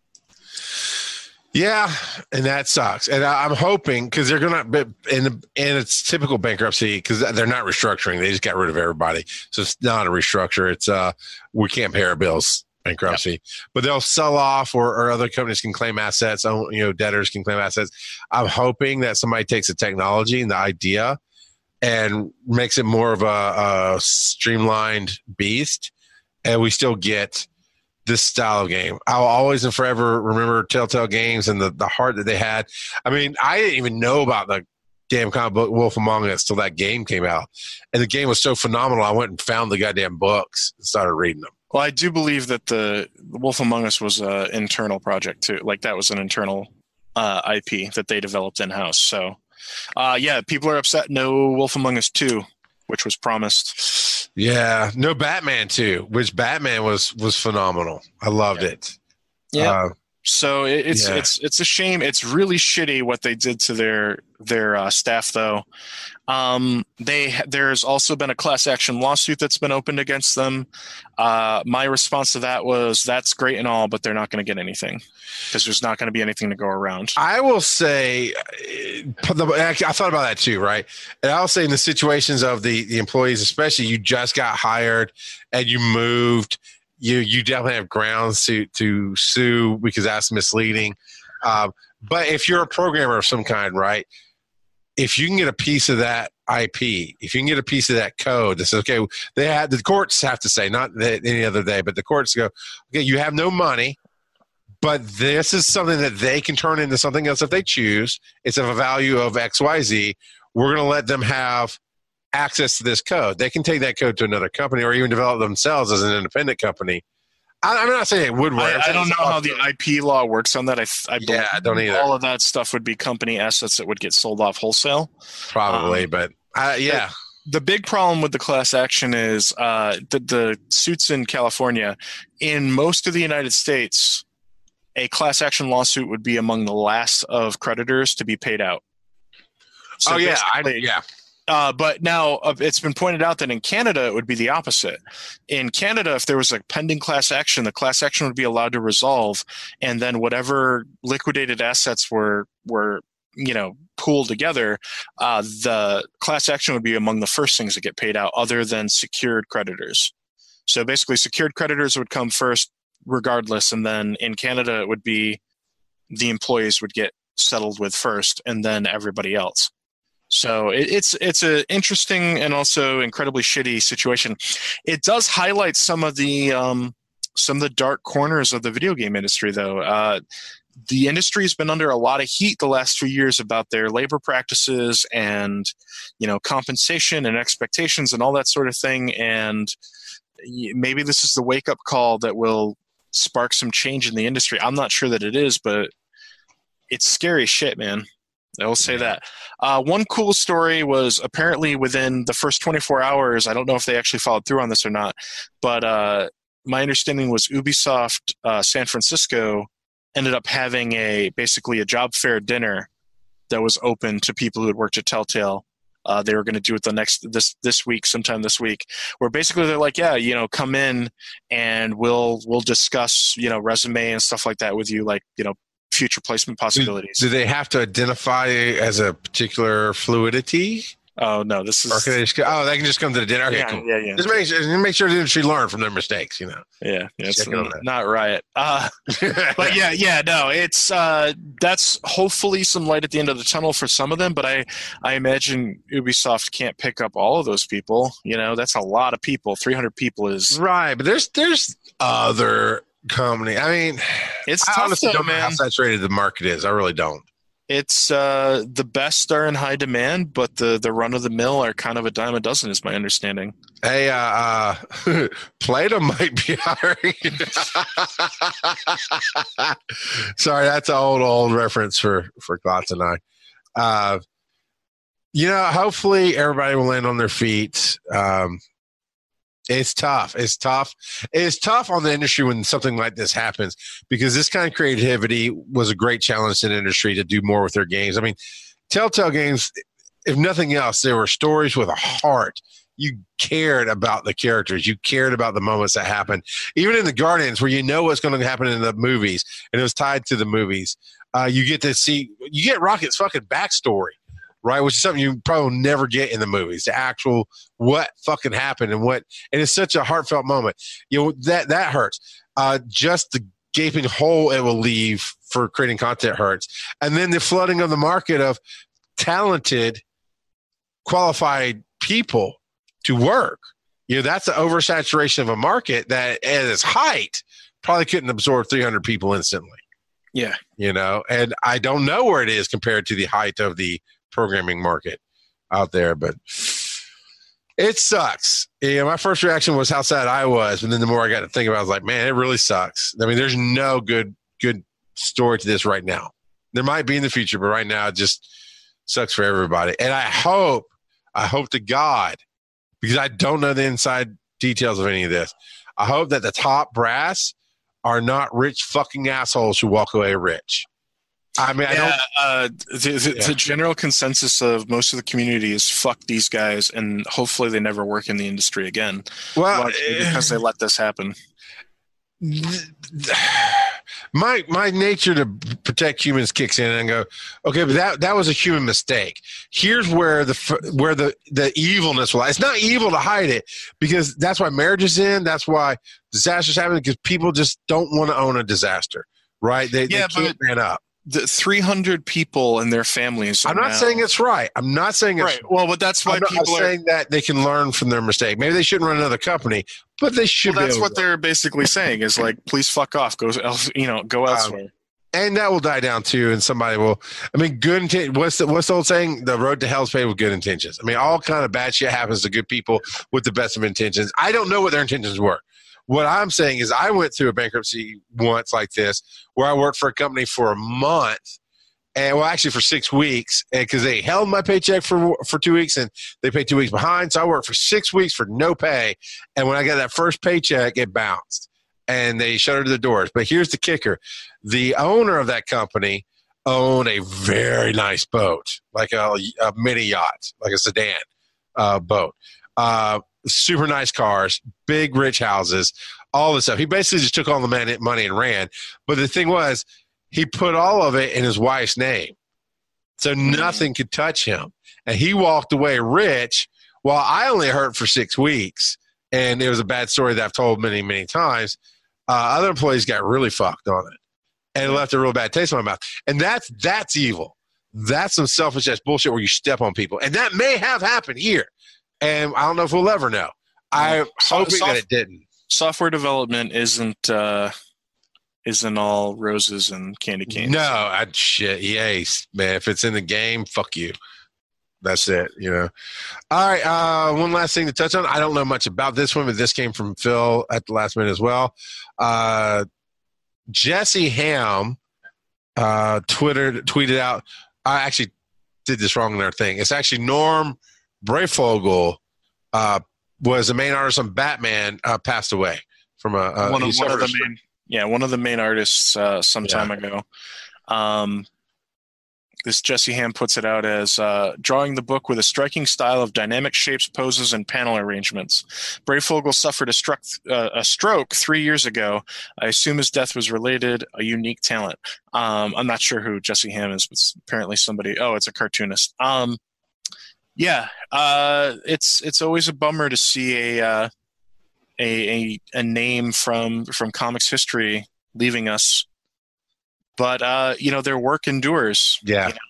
Speaker 3: Yeah, and that sucks. And I, I'm hoping, because they're going to, and and it's typical bankruptcy, because they're not restructuring. They just got rid of everybody. So it's not a restructure. It's uh, we can't pay our bills bankruptcy. Yep. But they'll sell off, or, or other companies can claim assets. You know, debtors can claim assets. I'm hoping that somebody takes the technology and the idea and makes it more of a, a streamlined beast, and we still get this style of game. I'll always and forever remember Telltale Games and the, the heart that they had. I mean, I didn't even know about the damn comic book Wolf Among Us till that game came out. And the game was so phenomenal, I went and found the goddamn books and started reading them.
Speaker 4: Well, I do believe that the Wolf Among Us was an internal project, too. Like, that was an internal uh, I P that they developed in-house, so... Uh, yeah, people are upset. No Wolf Among Us two, which was promised.
Speaker 3: Yeah, no Batman two, which Batman was was phenomenal. I loved
Speaker 4: yeah.
Speaker 3: it.
Speaker 4: Yeah. Uh, so it, it's yeah. it's it's a shame. It's really shitty what they did to their their uh, staff, though. Um, they there's also been a class action lawsuit that's been opened against them. Uh, my response to that was, that's great and all, but they're not going to get anything because there's not going to be anything to go around.
Speaker 3: I will say, I thought about that too, right? And I'll say in the situations of the, the employees, especially you just got hired and you moved, you you definitely have grounds to, to sue because that's misleading. Um, but if you're a programmer of some kind, right? If you can get a piece of that I P, if you can get a piece of that code that says, okay, they had, the courts have to say, not the, any other day, but the courts go, okay, you have no money, but this is something that they can turn into something else if they choose. It's of a value of X Y Z. We're going to let them have access to this code. They can take that code to another company or even develop themselves as an independent company. I, I'm not saying it would work.
Speaker 4: I, I don't know how the I P law works on that. I, I
Speaker 3: yeah, I don't either.
Speaker 4: All of that stuff would be company assets that would get sold off wholesale.
Speaker 3: Probably,
Speaker 4: um,
Speaker 3: but uh, yeah.
Speaker 4: The, the big problem with the class action is uh, the, the suits in California. In most of the United States, a class action lawsuit would be among the last of creditors to be paid out. So
Speaker 3: oh, yeah. I, yeah.
Speaker 4: Uh, but now uh, it's been pointed out that in Canada, it would be the opposite. In Canada, if there was a pending class action, the class action would be allowed to resolve, and then whatever liquidated assets were were you know pooled together, uh, the class action would be among the first things that get paid out, other than secured creditors. So basically, secured creditors would come first regardless, and then in Canada, it would be the employees would get settled with first, and then everybody else. So it, it's it's an interesting and also incredibly shitty situation. It does highlight some of the um, some of the dark corners of the video game industry, though. Uh, the industry has been under a lot of heat the last few years about their labor practices and, you know, compensation and expectations and all that sort of thing. And maybe this is the wake up call that will spark some change in the industry. I'm not sure that it is, but it's scary shit, man. I will say that. Uh, one cool story was apparently within the first twenty-four hours, I don't know if they actually followed through on this or not, but uh, my understanding was Ubisoft uh, San Francisco ended up having a basically a job fair dinner that was open to people who had worked at Telltale. Uh, they were going to do it the next this this week, sometime this week, where basically they're like, yeah, you know, come in and we'll we'll discuss, you know, resume and stuff like that with you, like, you know, future placement possibilities.
Speaker 3: Do, do they have to identify as a particular fluidity?
Speaker 4: Oh no, this is.
Speaker 3: Or can they just go, oh, they can just come to the dinner. Okay,
Speaker 4: yeah,
Speaker 3: cool.
Speaker 4: yeah, yeah.
Speaker 3: Just make sure, make sure the industry learn from their mistakes. You know.
Speaker 4: Yeah, yeah it's
Speaker 3: Check on that.
Speaker 4: not Riot. Uh, but yeah, yeah, no, it's uh, that's hopefully some light at the end of the tunnel for some of them. But I, I imagine Ubisoft can't pick up all of those people. You know, that's a lot of people. three hundred people is
Speaker 3: right, but there's there's other company. I mean,
Speaker 4: it's
Speaker 3: I
Speaker 4: tough,
Speaker 3: honestly
Speaker 4: though,
Speaker 3: don't know
Speaker 4: man.
Speaker 3: how saturated the market is. I really don't.
Speaker 4: It's uh, the best are in high demand, but the, the run of the mill are kind of a dime a dozen, is my understanding.
Speaker 3: Hey, uh, uh, Plato might be hiring. Sorry, that's an old, old reference for, for Glotz and I. Uh, you know, hopefully everybody will land on their feet. Um, It's tough. It's tough. It's tough on the industry when something like this happens, because this kind of creativity was a great challenge to the industry to do more with their games. I mean, Telltale Games, if nothing else, there were stories with a heart. You cared about the characters. You cared about the moments that happened. Even in the Guardians, where you know what's going to happen in the movies, and it was tied to the movies, uh, you get to see, you get Rocket's fucking backstory. Right, which is something you probably will never get in the movies. The actual what fucking happened and what, and it's such a heartfelt moment. You know, that that hurts. Uh, just the gaping hole it will leave for creating content hurts, and then the flooding of the market of talented, qualified people to work. You know, that's the oversaturation of a market that at its height probably couldn't absorb three hundred people instantly.
Speaker 4: Yeah,
Speaker 3: you know, and I don't know where it is compared to the height of the programming market out there, but it sucks. You know, my first reaction was how sad I was, and then the more I got to think about it, I was like, man, it really sucks. I mean, there's no good good story to this right now. There might be in the future, but right now it just sucks for everybody. And I hope, I hope to God, because I don't know the inside details of any of this, I hope that the top brass are not rich fucking assholes who walk away rich. I mean, I
Speaker 4: yeah,
Speaker 3: don't.
Speaker 4: Uh, the, the,
Speaker 3: Yeah.
Speaker 4: the general consensus of most of the community is fuck these guys, and hopefully they never work in the industry again.
Speaker 3: Well,
Speaker 4: Largely because they let this happen.
Speaker 3: my my nature to protect humans kicks in and go, okay, but that that was a human mistake. Here's where the where the the evilness lies. It's not evil to hide it, because that's why marriage is in. That's why disasters happen, because people just don't want to own a disaster, right? They,
Speaker 4: Yeah,
Speaker 3: they can't
Speaker 4: but-
Speaker 3: man up.
Speaker 4: The three hundred people and their families. Are
Speaker 3: I'm not
Speaker 4: now,
Speaker 3: saying it's right. I'm not saying it's
Speaker 4: right. Well, but that's why
Speaker 3: I'm not
Speaker 4: people are.
Speaker 3: saying that they can learn from their mistake. Maybe they shouldn't run another company, but they should.
Speaker 4: Well,
Speaker 3: be
Speaker 4: that's
Speaker 3: able
Speaker 4: what
Speaker 3: to-
Speaker 4: they're basically saying is like, please fuck off, go else, you know, go elsewhere.
Speaker 3: Um, and that will die down too. And somebody will. I mean, good intent. What's the what's the old saying? The road to hell's paved with good intentions. I mean, all kind of bad shit happens to good people with the best of intentions. I don't know what their intentions were. What I'm saying is, I went through a bankruptcy once like this, where I worked for a company for a month. And well, actually for six weeks, and because they held my paycheck for for two weeks, and they paid two weeks behind, so I worked for six weeks for no pay. And when I got that first paycheck, it bounced, and they shuttered the doors. But here's the kicker: the owner of that company owned a very nice boat, like a, a mini yacht, like a sedan uh, boat, uh, super nice cars, big rich houses, all this stuff. He basically just took all the money money and ran. But the thing was, he put all of it in his wife's name. So nothing could touch him. And he walked away rich while I only hurt for six weeks. And it was a bad story that I've told many, many times. Uh, other employees got really fucked on it. And it left a real bad taste in my mouth. And that's that's evil. That's some selfish ass bullshit where you step on people. And that may have happened here. And I don't know if we'll ever know. I'm hoping
Speaker 4: Soft-
Speaker 3: that it didn't.
Speaker 4: Software development isn't uh, isn't all roses and candy canes.
Speaker 3: No, I shit. Yay, man. If it's in the game, fuck you. That's it, you know. All right, uh, one last thing to touch on. I don't know much about this one, but this came from Phil at the last minute as well. Uh, Jesse Ham uh, Twittered, tweeted out. I actually did this wrong in our thing. It's actually Norm Breyfogle uh, was the main artist on Batman. Uh, passed away from a, a
Speaker 4: one, of,
Speaker 3: he
Speaker 4: one of
Speaker 3: suffered
Speaker 4: the
Speaker 3: a
Speaker 4: main, yeah, one of the main artists uh, some time
Speaker 3: Yeah.
Speaker 4: ago. Um, this Jesse Ham puts it out as uh, drawing the book with a striking style of dynamic shapes, poses, and panel arrangements. Breyfogle suffered a, struck, uh, a stroke three years ago. I assume his death was related. A unique talent. Um, I'm not sure who Jesse Ham is, but it's apparently somebody. Oh, it's a cartoonist. Um, yeah, uh, it's it's always a bummer to see a uh, a, a a name from from comics history leaving us. But, uh, you know, their work endures.
Speaker 3: Yeah.
Speaker 4: You know?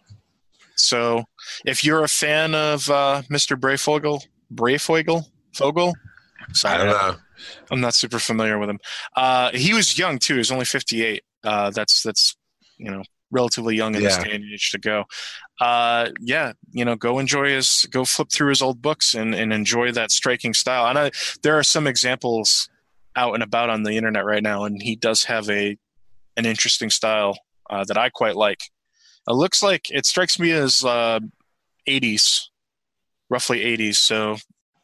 Speaker 4: So if you're a fan of uh, Mister Breyfogle, Breyfogle? Fogel? Sorry,
Speaker 3: I don't know.
Speaker 4: I'm not super familiar with him. Uh, he was young, too. He was only fifty-eight. Uh, that's, that's you know, relatively young in this
Speaker 3: Yeah.
Speaker 4: day and age to go. Uh, yeah, you know, go enjoy his, go flip through his old books and, and enjoy that striking style. And I, there are some examples out and about on the internet right now, and he does have a an interesting style uh, that I quite like. It looks like, it strikes me as uh, eighties, roughly eighties, so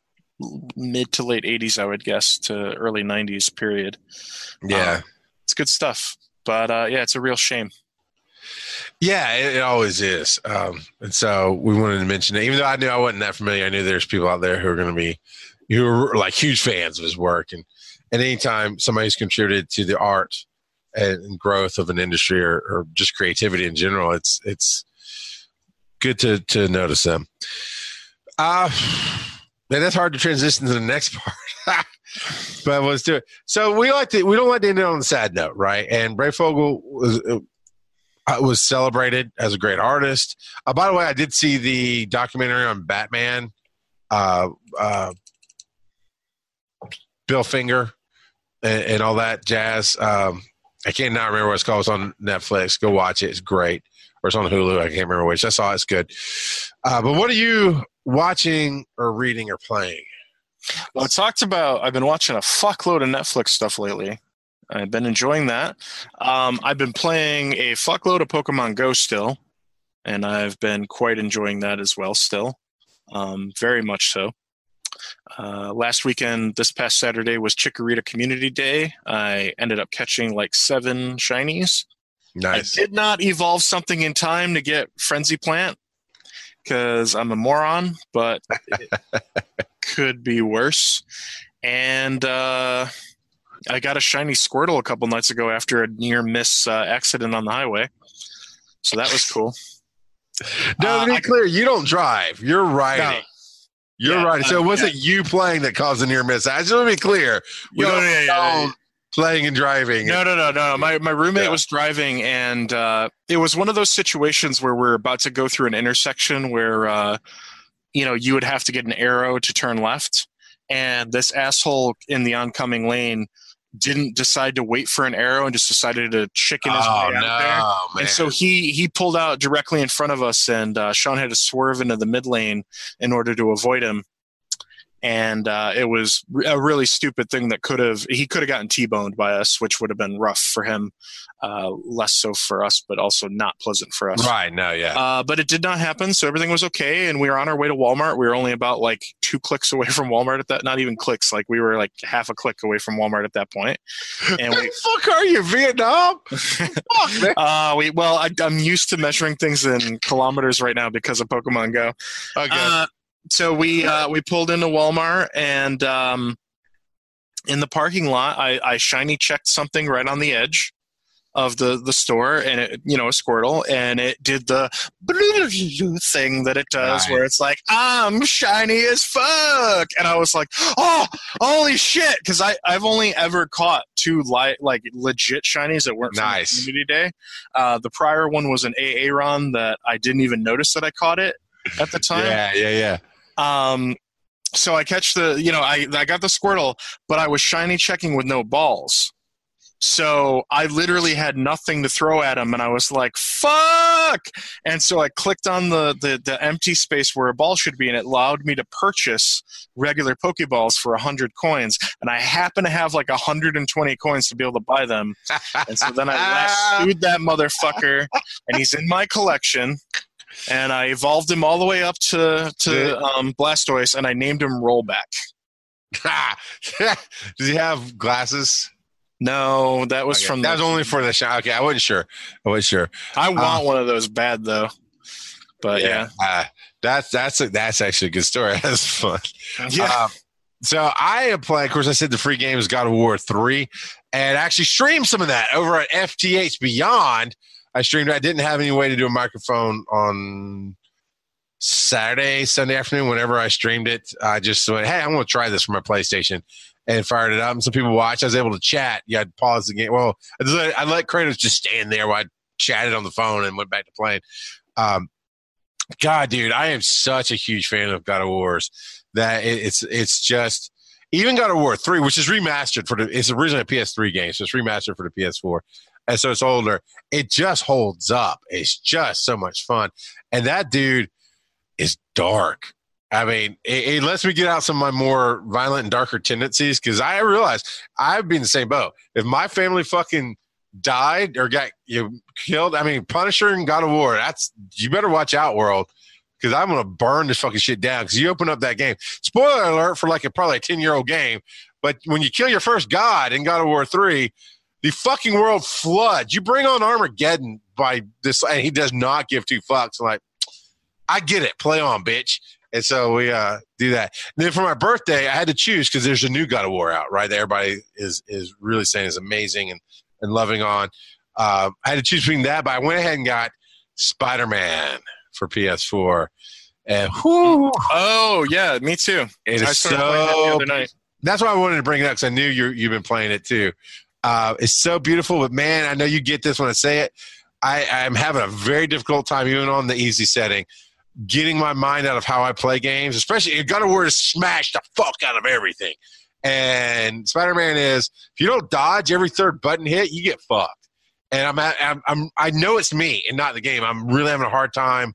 Speaker 4: mid to late eighties, I would guess, to early nineties period.
Speaker 3: Yeah.
Speaker 4: Um, it's good stuff. But uh, yeah, it's a real shame.
Speaker 3: Yeah, it, it always is. Um, and so we wanted to mention it. Even though I knew I wasn't that familiar, I knew there's people out there who are going to be, who are like huge fans of his work. And, and anytime somebody's contributed to the art and growth of an industry or, or just creativity in general, it's it's good to to notice them. Uh, man, that's hard to transition to the next part. But let's do it. So we like to we don't like to end it on a sad note, right? And Breyfogle was uh, was celebrated as a great artist. Uh, by the way, I did see the documentary on Batman. Uh, uh, Bill Finger and, and all that jazz. Um, I can't not remember what it's called. It's on Netflix. Go watch it. It's great. Or it's on Hulu. I can't remember which. I saw it. It's good. Uh, but what are you watching or reading or playing?
Speaker 4: Well, I talked about, I've been watching a fuckload of Netflix stuff lately. I've been enjoying that. Um, I've been playing a fuckload of Pokemon Go still, and I've been quite enjoying that as well still. Um, very much so. Uh, last weekend, this past Saturday, was Chikorita Community Day. I ended up catching like seven shinies.
Speaker 3: Nice.
Speaker 4: I did not evolve something in time to get Frenzy Plant because I'm a moron, but it could be worse. And uh, I got a shiny Squirtle a couple nights ago after a near miss uh, accident on the highway. So that was cool.
Speaker 3: No,
Speaker 4: Uh,
Speaker 3: to be
Speaker 4: I-
Speaker 3: clear, you don't drive. You're riding.
Speaker 4: No.
Speaker 3: You're
Speaker 4: Yeah,
Speaker 3: riding. So
Speaker 4: uh,
Speaker 3: it wasn't you playing that caused the near miss. I just want to be clear. We
Speaker 4: No,
Speaker 3: don't
Speaker 4: yeah, yeah, yeah.
Speaker 3: condone playing and driving.
Speaker 4: No, no, no, no. My my roommate
Speaker 3: Yeah.
Speaker 4: was driving, and uh, it was one of those situations where we're about to go through an intersection where, uh, you know, you would have to get an arrow to turn left, and this asshole in the oncoming lane didn't decide to wait for an arrow and just decided to chicken his
Speaker 3: Oh,
Speaker 4: way out
Speaker 3: no,
Speaker 4: there.
Speaker 3: man.
Speaker 4: And so he he pulled out directly in front of us, and uh, Sean had to swerve into the mid lane in order to avoid him. And uh, it was a really stupid thing that could have he could have gotten T-boned by us, which would have been rough for him, uh, less so for us, but also not pleasant for us.
Speaker 3: Right, no, yeah.
Speaker 4: Uh, but it did not happen, so everything was okay, and we were on our way to Walmart. We were only about like two clicks away from Walmart at that, not even clicks, like we were like half a click away from Walmart at that point. And
Speaker 3: Where
Speaker 4: we,
Speaker 3: the fuck are you, Vietnam? Fuck, man.
Speaker 4: uh, we well, I, I'm used to measuring things in kilometers right now because of Pokemon Go.
Speaker 3: Okay.
Speaker 4: Uh, so we uh, we pulled into Walmart, and um, in the parking lot, I, I shiny checked something right on the edge of the, the store, and it, you know, a Squirtle, and it did the thing that it does,
Speaker 3: Right.
Speaker 4: where it's like, I'm shiny as fuck, and I was like, oh, holy shit, because I I've only ever caught two li- like legit shinies that weren't
Speaker 3: Nice.
Speaker 4: from the community day. Uh, the prior one was an Aaron that I didn't even notice that I caught it at the time.
Speaker 3: yeah, yeah, yeah.
Speaker 4: Um, so I catch the, you know, I, I got the Squirtle, but I was shiny checking with no balls. So I literally had nothing to throw at him, and I was like, fuck! And so I clicked on the, the, the empty space where a ball should be, and it allowed me to purchase regular Pokeballs for one hundred coins. And I happen to have like one hundred twenty coins to be able to buy them. And so then I lassoed that motherfucker, and he's in my collection. And I evolved him all the way up to, to um, Blastoise, and I named him Rollback.
Speaker 3: Does he have glasses?
Speaker 4: No, that was
Speaker 3: Okay.
Speaker 4: from
Speaker 3: that
Speaker 4: the,
Speaker 3: was only for the shot. Okay, I wasn't sure. I wasn't sure.
Speaker 4: I want
Speaker 3: uh,
Speaker 4: one of those bad though. But yeah,
Speaker 3: Uh, that's that's a, that's actually a good story. That's fun.
Speaker 4: yeah.
Speaker 3: Um, so I am playing. Of course, I said the free game is God of War three, and actually streamed some of that over at F T H Beyond. I streamed. I didn't have any way to do a microphone on Saturday, Sunday afternoon. Whenever I streamed it, I just went, "Hey, I'm going to try this for my PlayStation," and fired it up. And some people watched. I was able to chat. Yeah, I'd pause the game. Well, I just let, I let Kratos just stand there while I chatted on the phone and went back to playing. Um, God, dude, I am such a huge fan of God of Wars that it, it's it's just even God of War three, which is remastered for the it's originally a P S three game, so it's remastered for the P S four, and so it's older. It just holds up. It's just so much fun, and that dude is dark. I mean, it, it lets me get out some of my more violent and darker tendencies because I realize I've been in the same boat. If my family fucking died or got you know, killed, I mean, Punisher and God of War, that's you better watch out, world, because I'm gonna burn this fucking shit down. Because you open up that game, spoiler alert for like a probably a ten year old game, but when you kill your first god in God of War three, the fucking world floods. You bring on Armageddon by this, and he does not give two fucks. I'm like, I get it, play on, bitch. And so we uh, do that. And then for my birthday, I had to choose because there's a new God of War out, right? That everybody is is really saying is amazing and, and loving on. Uh, I had to choose between that, but I went ahead and got Spider-Man for P S four. And whew,
Speaker 4: Oh yeah, me too.
Speaker 3: it
Speaker 4: I
Speaker 3: is
Speaker 4: started playing that the
Speaker 3: so
Speaker 4: other night.
Speaker 3: that's why I wanted to bring it up because I knew you you've been playing it too. Uh, it's so beautiful, but man, I know you get this when I say it. I, I'm having a very difficult time, even on the easy setting, getting my mind out of how I play games, especially God of War to smash the fuck out of everything. And Spider-Man is, if you don't dodge every third button hit, you get fucked. And I'm, at, I'm, I'm I know it's me and not the game. I'm really having a hard time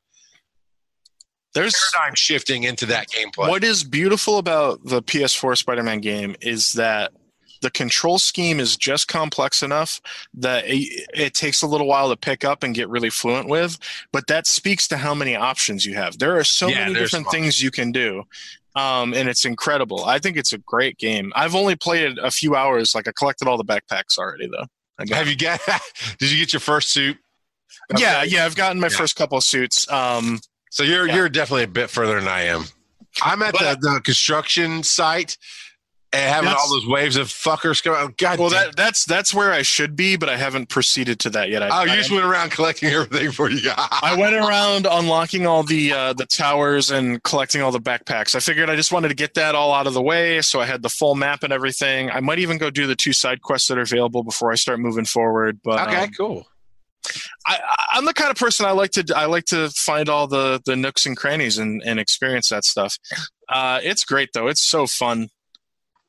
Speaker 4: There's
Speaker 3: paradigm shifting into that gameplay.
Speaker 4: what is beautiful about the P S four Spider-Man game is that the control scheme is just complex enough that it, it takes a little while to pick up and get really fluent with, but that speaks to how many options you have. There are so
Speaker 3: Yeah,
Speaker 4: many
Speaker 3: there's
Speaker 4: different
Speaker 3: some
Speaker 4: things you can do, um, and it's incredible. I think it's a great game. I've only played it a few hours. Like I collected all the backpacks already, though. I got-
Speaker 3: Have you got? Did you get your first suit?
Speaker 4: yeah,
Speaker 3: Okay.
Speaker 4: yeah. I've gotten my
Speaker 3: Yeah.
Speaker 4: first couple of suits. Um,
Speaker 3: So you're
Speaker 4: Yeah.
Speaker 3: you're definitely a bit further than I am. I'm at the,
Speaker 4: But-
Speaker 3: the construction site and having
Speaker 4: That's-
Speaker 3: all those waves of fuckers come out. God
Speaker 4: well,
Speaker 3: damn.
Speaker 4: that that's that's where I should be, but I haven't proceeded to that yet. I,
Speaker 3: Oh, you
Speaker 4: I-
Speaker 3: just went around collecting everything for you.
Speaker 4: I went around unlocking all the uh, the towers and collecting all the backpacks. I figured I just wanted to get that all out of the way, so I had the full map and everything. I might even go do the two side quests that are available before I start moving forward. But
Speaker 3: Okay,
Speaker 4: um,
Speaker 3: cool.
Speaker 4: I, I- I'm the kind of person I like to I like to find all the the nooks and crannies and, and experience that stuff. Uh, it's great though. It's so fun.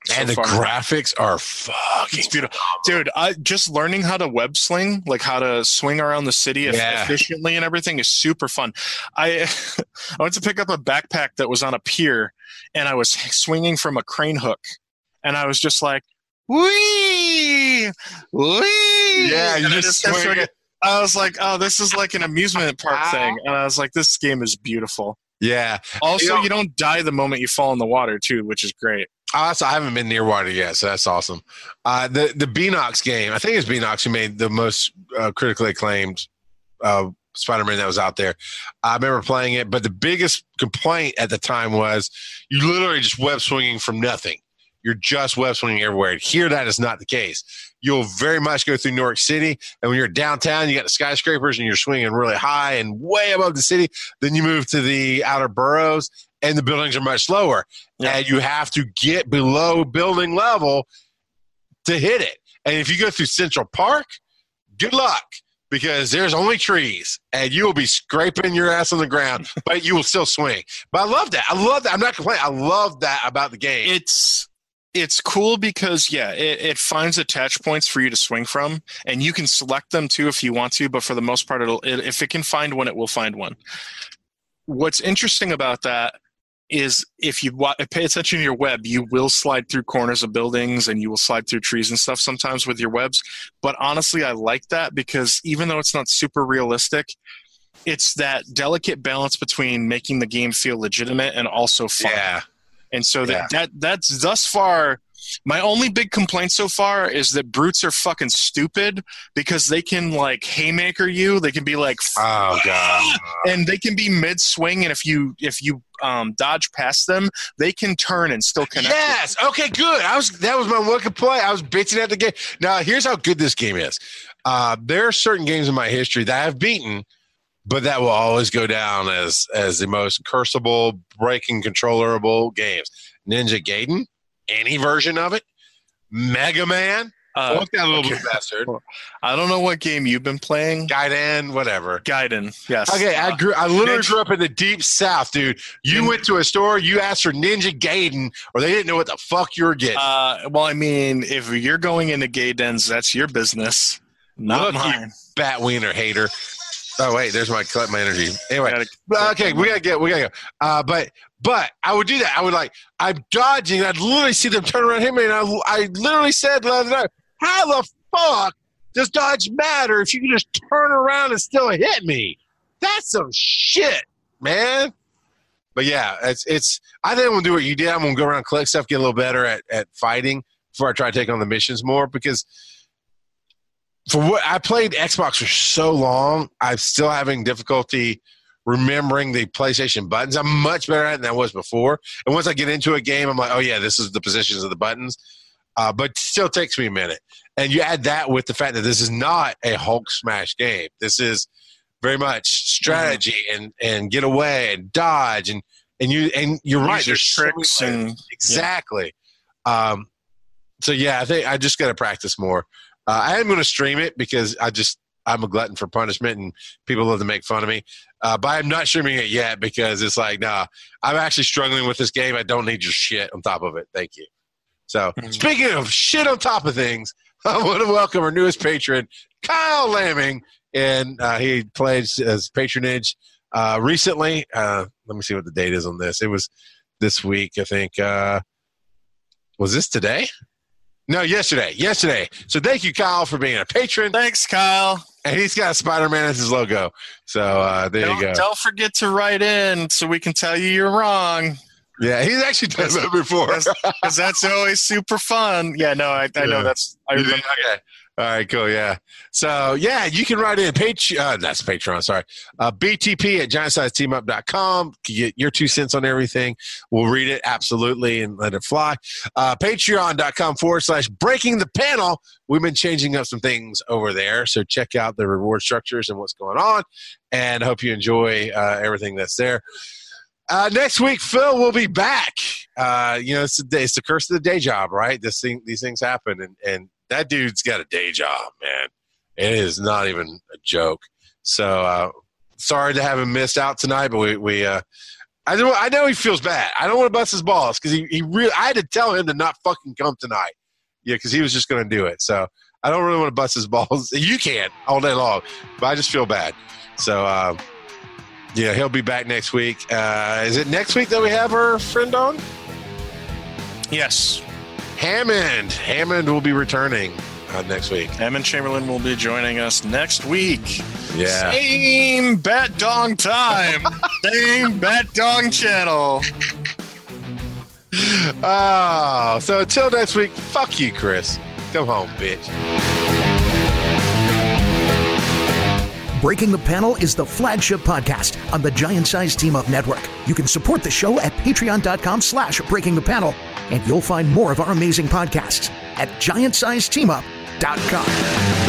Speaker 4: So
Speaker 3: and the
Speaker 4: far.
Speaker 3: graphics are fucking
Speaker 4: It's beautiful, dude. I just learning how to web sling, like how to swing around the city eff-
Speaker 3: Yeah.
Speaker 4: efficiently and everything, is super fun. I I went to pick up a backpack that was on a pier, and I was swinging from a crane hook, and I was just like, wee, wee.
Speaker 3: Yeah, you
Speaker 4: And I
Speaker 3: just
Speaker 4: kept
Speaker 3: swing
Speaker 4: swinging.
Speaker 3: it.
Speaker 4: I was like, oh, this is like an amusement park thing, and I was like, this game is beautiful.
Speaker 3: Yeah.
Speaker 4: Also,
Speaker 3: You know-
Speaker 4: you don't die the moment you fall in the water too, which is great.
Speaker 3: Oh, so I haven't been near water yet, so that's awesome. Uh, the the Beanox game, I think it's Beanox who made the most uh, critically acclaimed uh, Spider-Man that was out there. I remember playing it, but the biggest complaint at the time was you literally just web swinging from nothing. You're just web swinging everywhere. Here, that is not the case. You'll very much go through New York City, and when you're downtown, you got the skyscrapers, and you're swinging really high and way above the city. Then you move to the outer boroughs, and the buildings are much slower.
Speaker 4: Yeah.
Speaker 3: And you have to get below building level to hit it. And if you go through Central Park, good luck, because there's only trees, and you will be scraping your ass on the ground, but you will still swing. But I love that. I love that. I'm not complaining. I love that about the game.
Speaker 4: It's it's cool because yeah, it, it finds attach points for you to swing from, and you can select them too if you want to. But for the most part, it'll it, if it can find one, it will find one. What's interesting about that is if you wa- pay attention to your web, you will slide through corners of buildings and you will slide through trees and stuff sometimes with your webs. But honestly, I like that because even though it's not super realistic, it's that delicate balance between making the game feel legitimate and also fun.
Speaker 3: Yeah.
Speaker 4: And so that,
Speaker 3: Yeah.
Speaker 4: that that's thus far my only big complaint so far is that brutes are fucking stupid because they can like haymaker you. They can be like,
Speaker 3: Oh, God.
Speaker 4: and they can be mid swing, and if you if you um, dodge past them, they can turn and still connect. with
Speaker 3: Yes. Okay, good. I was that was my one complaint. I was bitching at the game. Now, here's how good this game is. Uh, there are certain games in my history that I've beaten, but that will always go down as as the most cursable, breaking, controllerable games. Ninja Gaiden, any version of it. Mega Man.
Speaker 4: Uh,
Speaker 3: Fuck that little
Speaker 4: okay.
Speaker 3: blue bastard.
Speaker 4: I don't know what game you've been playing.
Speaker 3: Gaiden, whatever.
Speaker 4: Gaiden, yes.
Speaker 3: Okay, I
Speaker 4: Uh,
Speaker 3: grew. I literally
Speaker 4: Ninja-
Speaker 3: grew up in the deep south, dude. You
Speaker 4: Ninja-
Speaker 3: went to a store, you asked for Ninja Gaiden, or they didn't know what the fuck you were getting.
Speaker 4: Uh, well, I mean, if you're going into gay dens, that's your business, not
Speaker 3: Look, you
Speaker 4: mine.
Speaker 3: Bat wiener hater. Oh wait, there's my collect my energy. Anyway,
Speaker 4: Gotta-
Speaker 3: but, okay, we gotta get, we gotta go. Uh, but but I would do that. I would like, I'm dodging. I'd literally see them turn around hit me, and I, I literally said, the other night, "How the fuck does dodge matter if you can just turn around and still hit me?" That's some shit, man. But yeah, it's it's. I think I'm gonna do what you did. I'm gonna go around, collect stuff, get a little better at at fighting before I try to take on the missions more, because for what I played Xbox for so long, I'm still having difficulty remembering the PlayStation buttons. I'm much better at it than I was before. And once I get into a game, I'm like, oh yeah, this is the positions of the buttons. Uh, but it still takes me a minute. And you add that with the fact that this is not a Hulk smash game. This is very much strategy mm-hmm. and, and get away and dodge and and you and you're
Speaker 4: Use
Speaker 3: right.
Speaker 4: your
Speaker 3: There's so
Speaker 4: tricks
Speaker 3: many-
Speaker 4: and
Speaker 3: exactly. Um, so yeah, I think I just got to practice more. Uh, I am going to stream it because I just I'm a glutton for punishment and people love to make fun of me. Uh, but I'm not streaming it yet because it's like, nah, I'm actually struggling with this game. I don't need your shit on top of it. Thank you. So
Speaker 4: Mhm.
Speaker 3: speaking of shit on top of things, I want to welcome our newest patron, Kyle Lamming, and uh, he pledged his patronage uh, recently. Uh, let me see what the date is on this. It was this week, I think. Uh, was this today? No, yesterday. Yesterday. So thank you, Kyle, for being a patron.
Speaker 4: Thanks, Kyle.
Speaker 3: And he's got Spider-Man as his logo. So uh, there
Speaker 4: Don't,
Speaker 3: you go.
Speaker 4: don't forget to write in so we can tell you you're wrong,
Speaker 3: Yeah, he's actually done that before.
Speaker 4: because that's always super fun. Yeah, no, I, I
Speaker 3: Yeah.
Speaker 4: know that's. I
Speaker 3: You did?
Speaker 4: remember.
Speaker 3: Okay. All right, cool. Yeah. So, yeah, you can write in Patreon. Uh, that's Patreon, sorry. Uh, B T P at giant size team up dot com. Get your two cents on everything. We'll read it absolutely and let it fly. Uh, Patreon.com forward slash breaking the panel. We've been changing up some things over there. So, check out the reward structures and what's going on. And I hope you enjoy uh, everything that's there. Uh, next week, Phil will be back. Uh, you know, it's the, it's the curse of the day job, right? This thing, these things happen, and, and that dude's got a day job, man. It is not even a joke. So uh, sorry to have him missed out tonight, but we we uh, I know, I know he feels bad. I don't want to bust his balls because he, he really. I had to tell him to not fucking come tonight. Yeah, because he was just going to do it. So I don't really want to bust his balls. You can't all day long, but I just feel bad. So uh, yeah, he'll be back next week. Uh, is it next week that we have our friend on?
Speaker 4: Yes.
Speaker 3: Hammond. Hammond will be returning uh, next week.
Speaker 4: Hammond Chamberlain will be joining us next week.
Speaker 3: Yeah.
Speaker 4: Same Bat Dong time. Same Bat Dong channel.
Speaker 3: Oh, so until next week, fuck you, Chris. Come home, bitch.
Speaker 2: Breaking the Panel is the flagship podcast on the Giant Size Team Up Network. You can support the show at patreon.com slash breaking the panel, and you'll find more of our amazing podcasts at giant size team up dot com.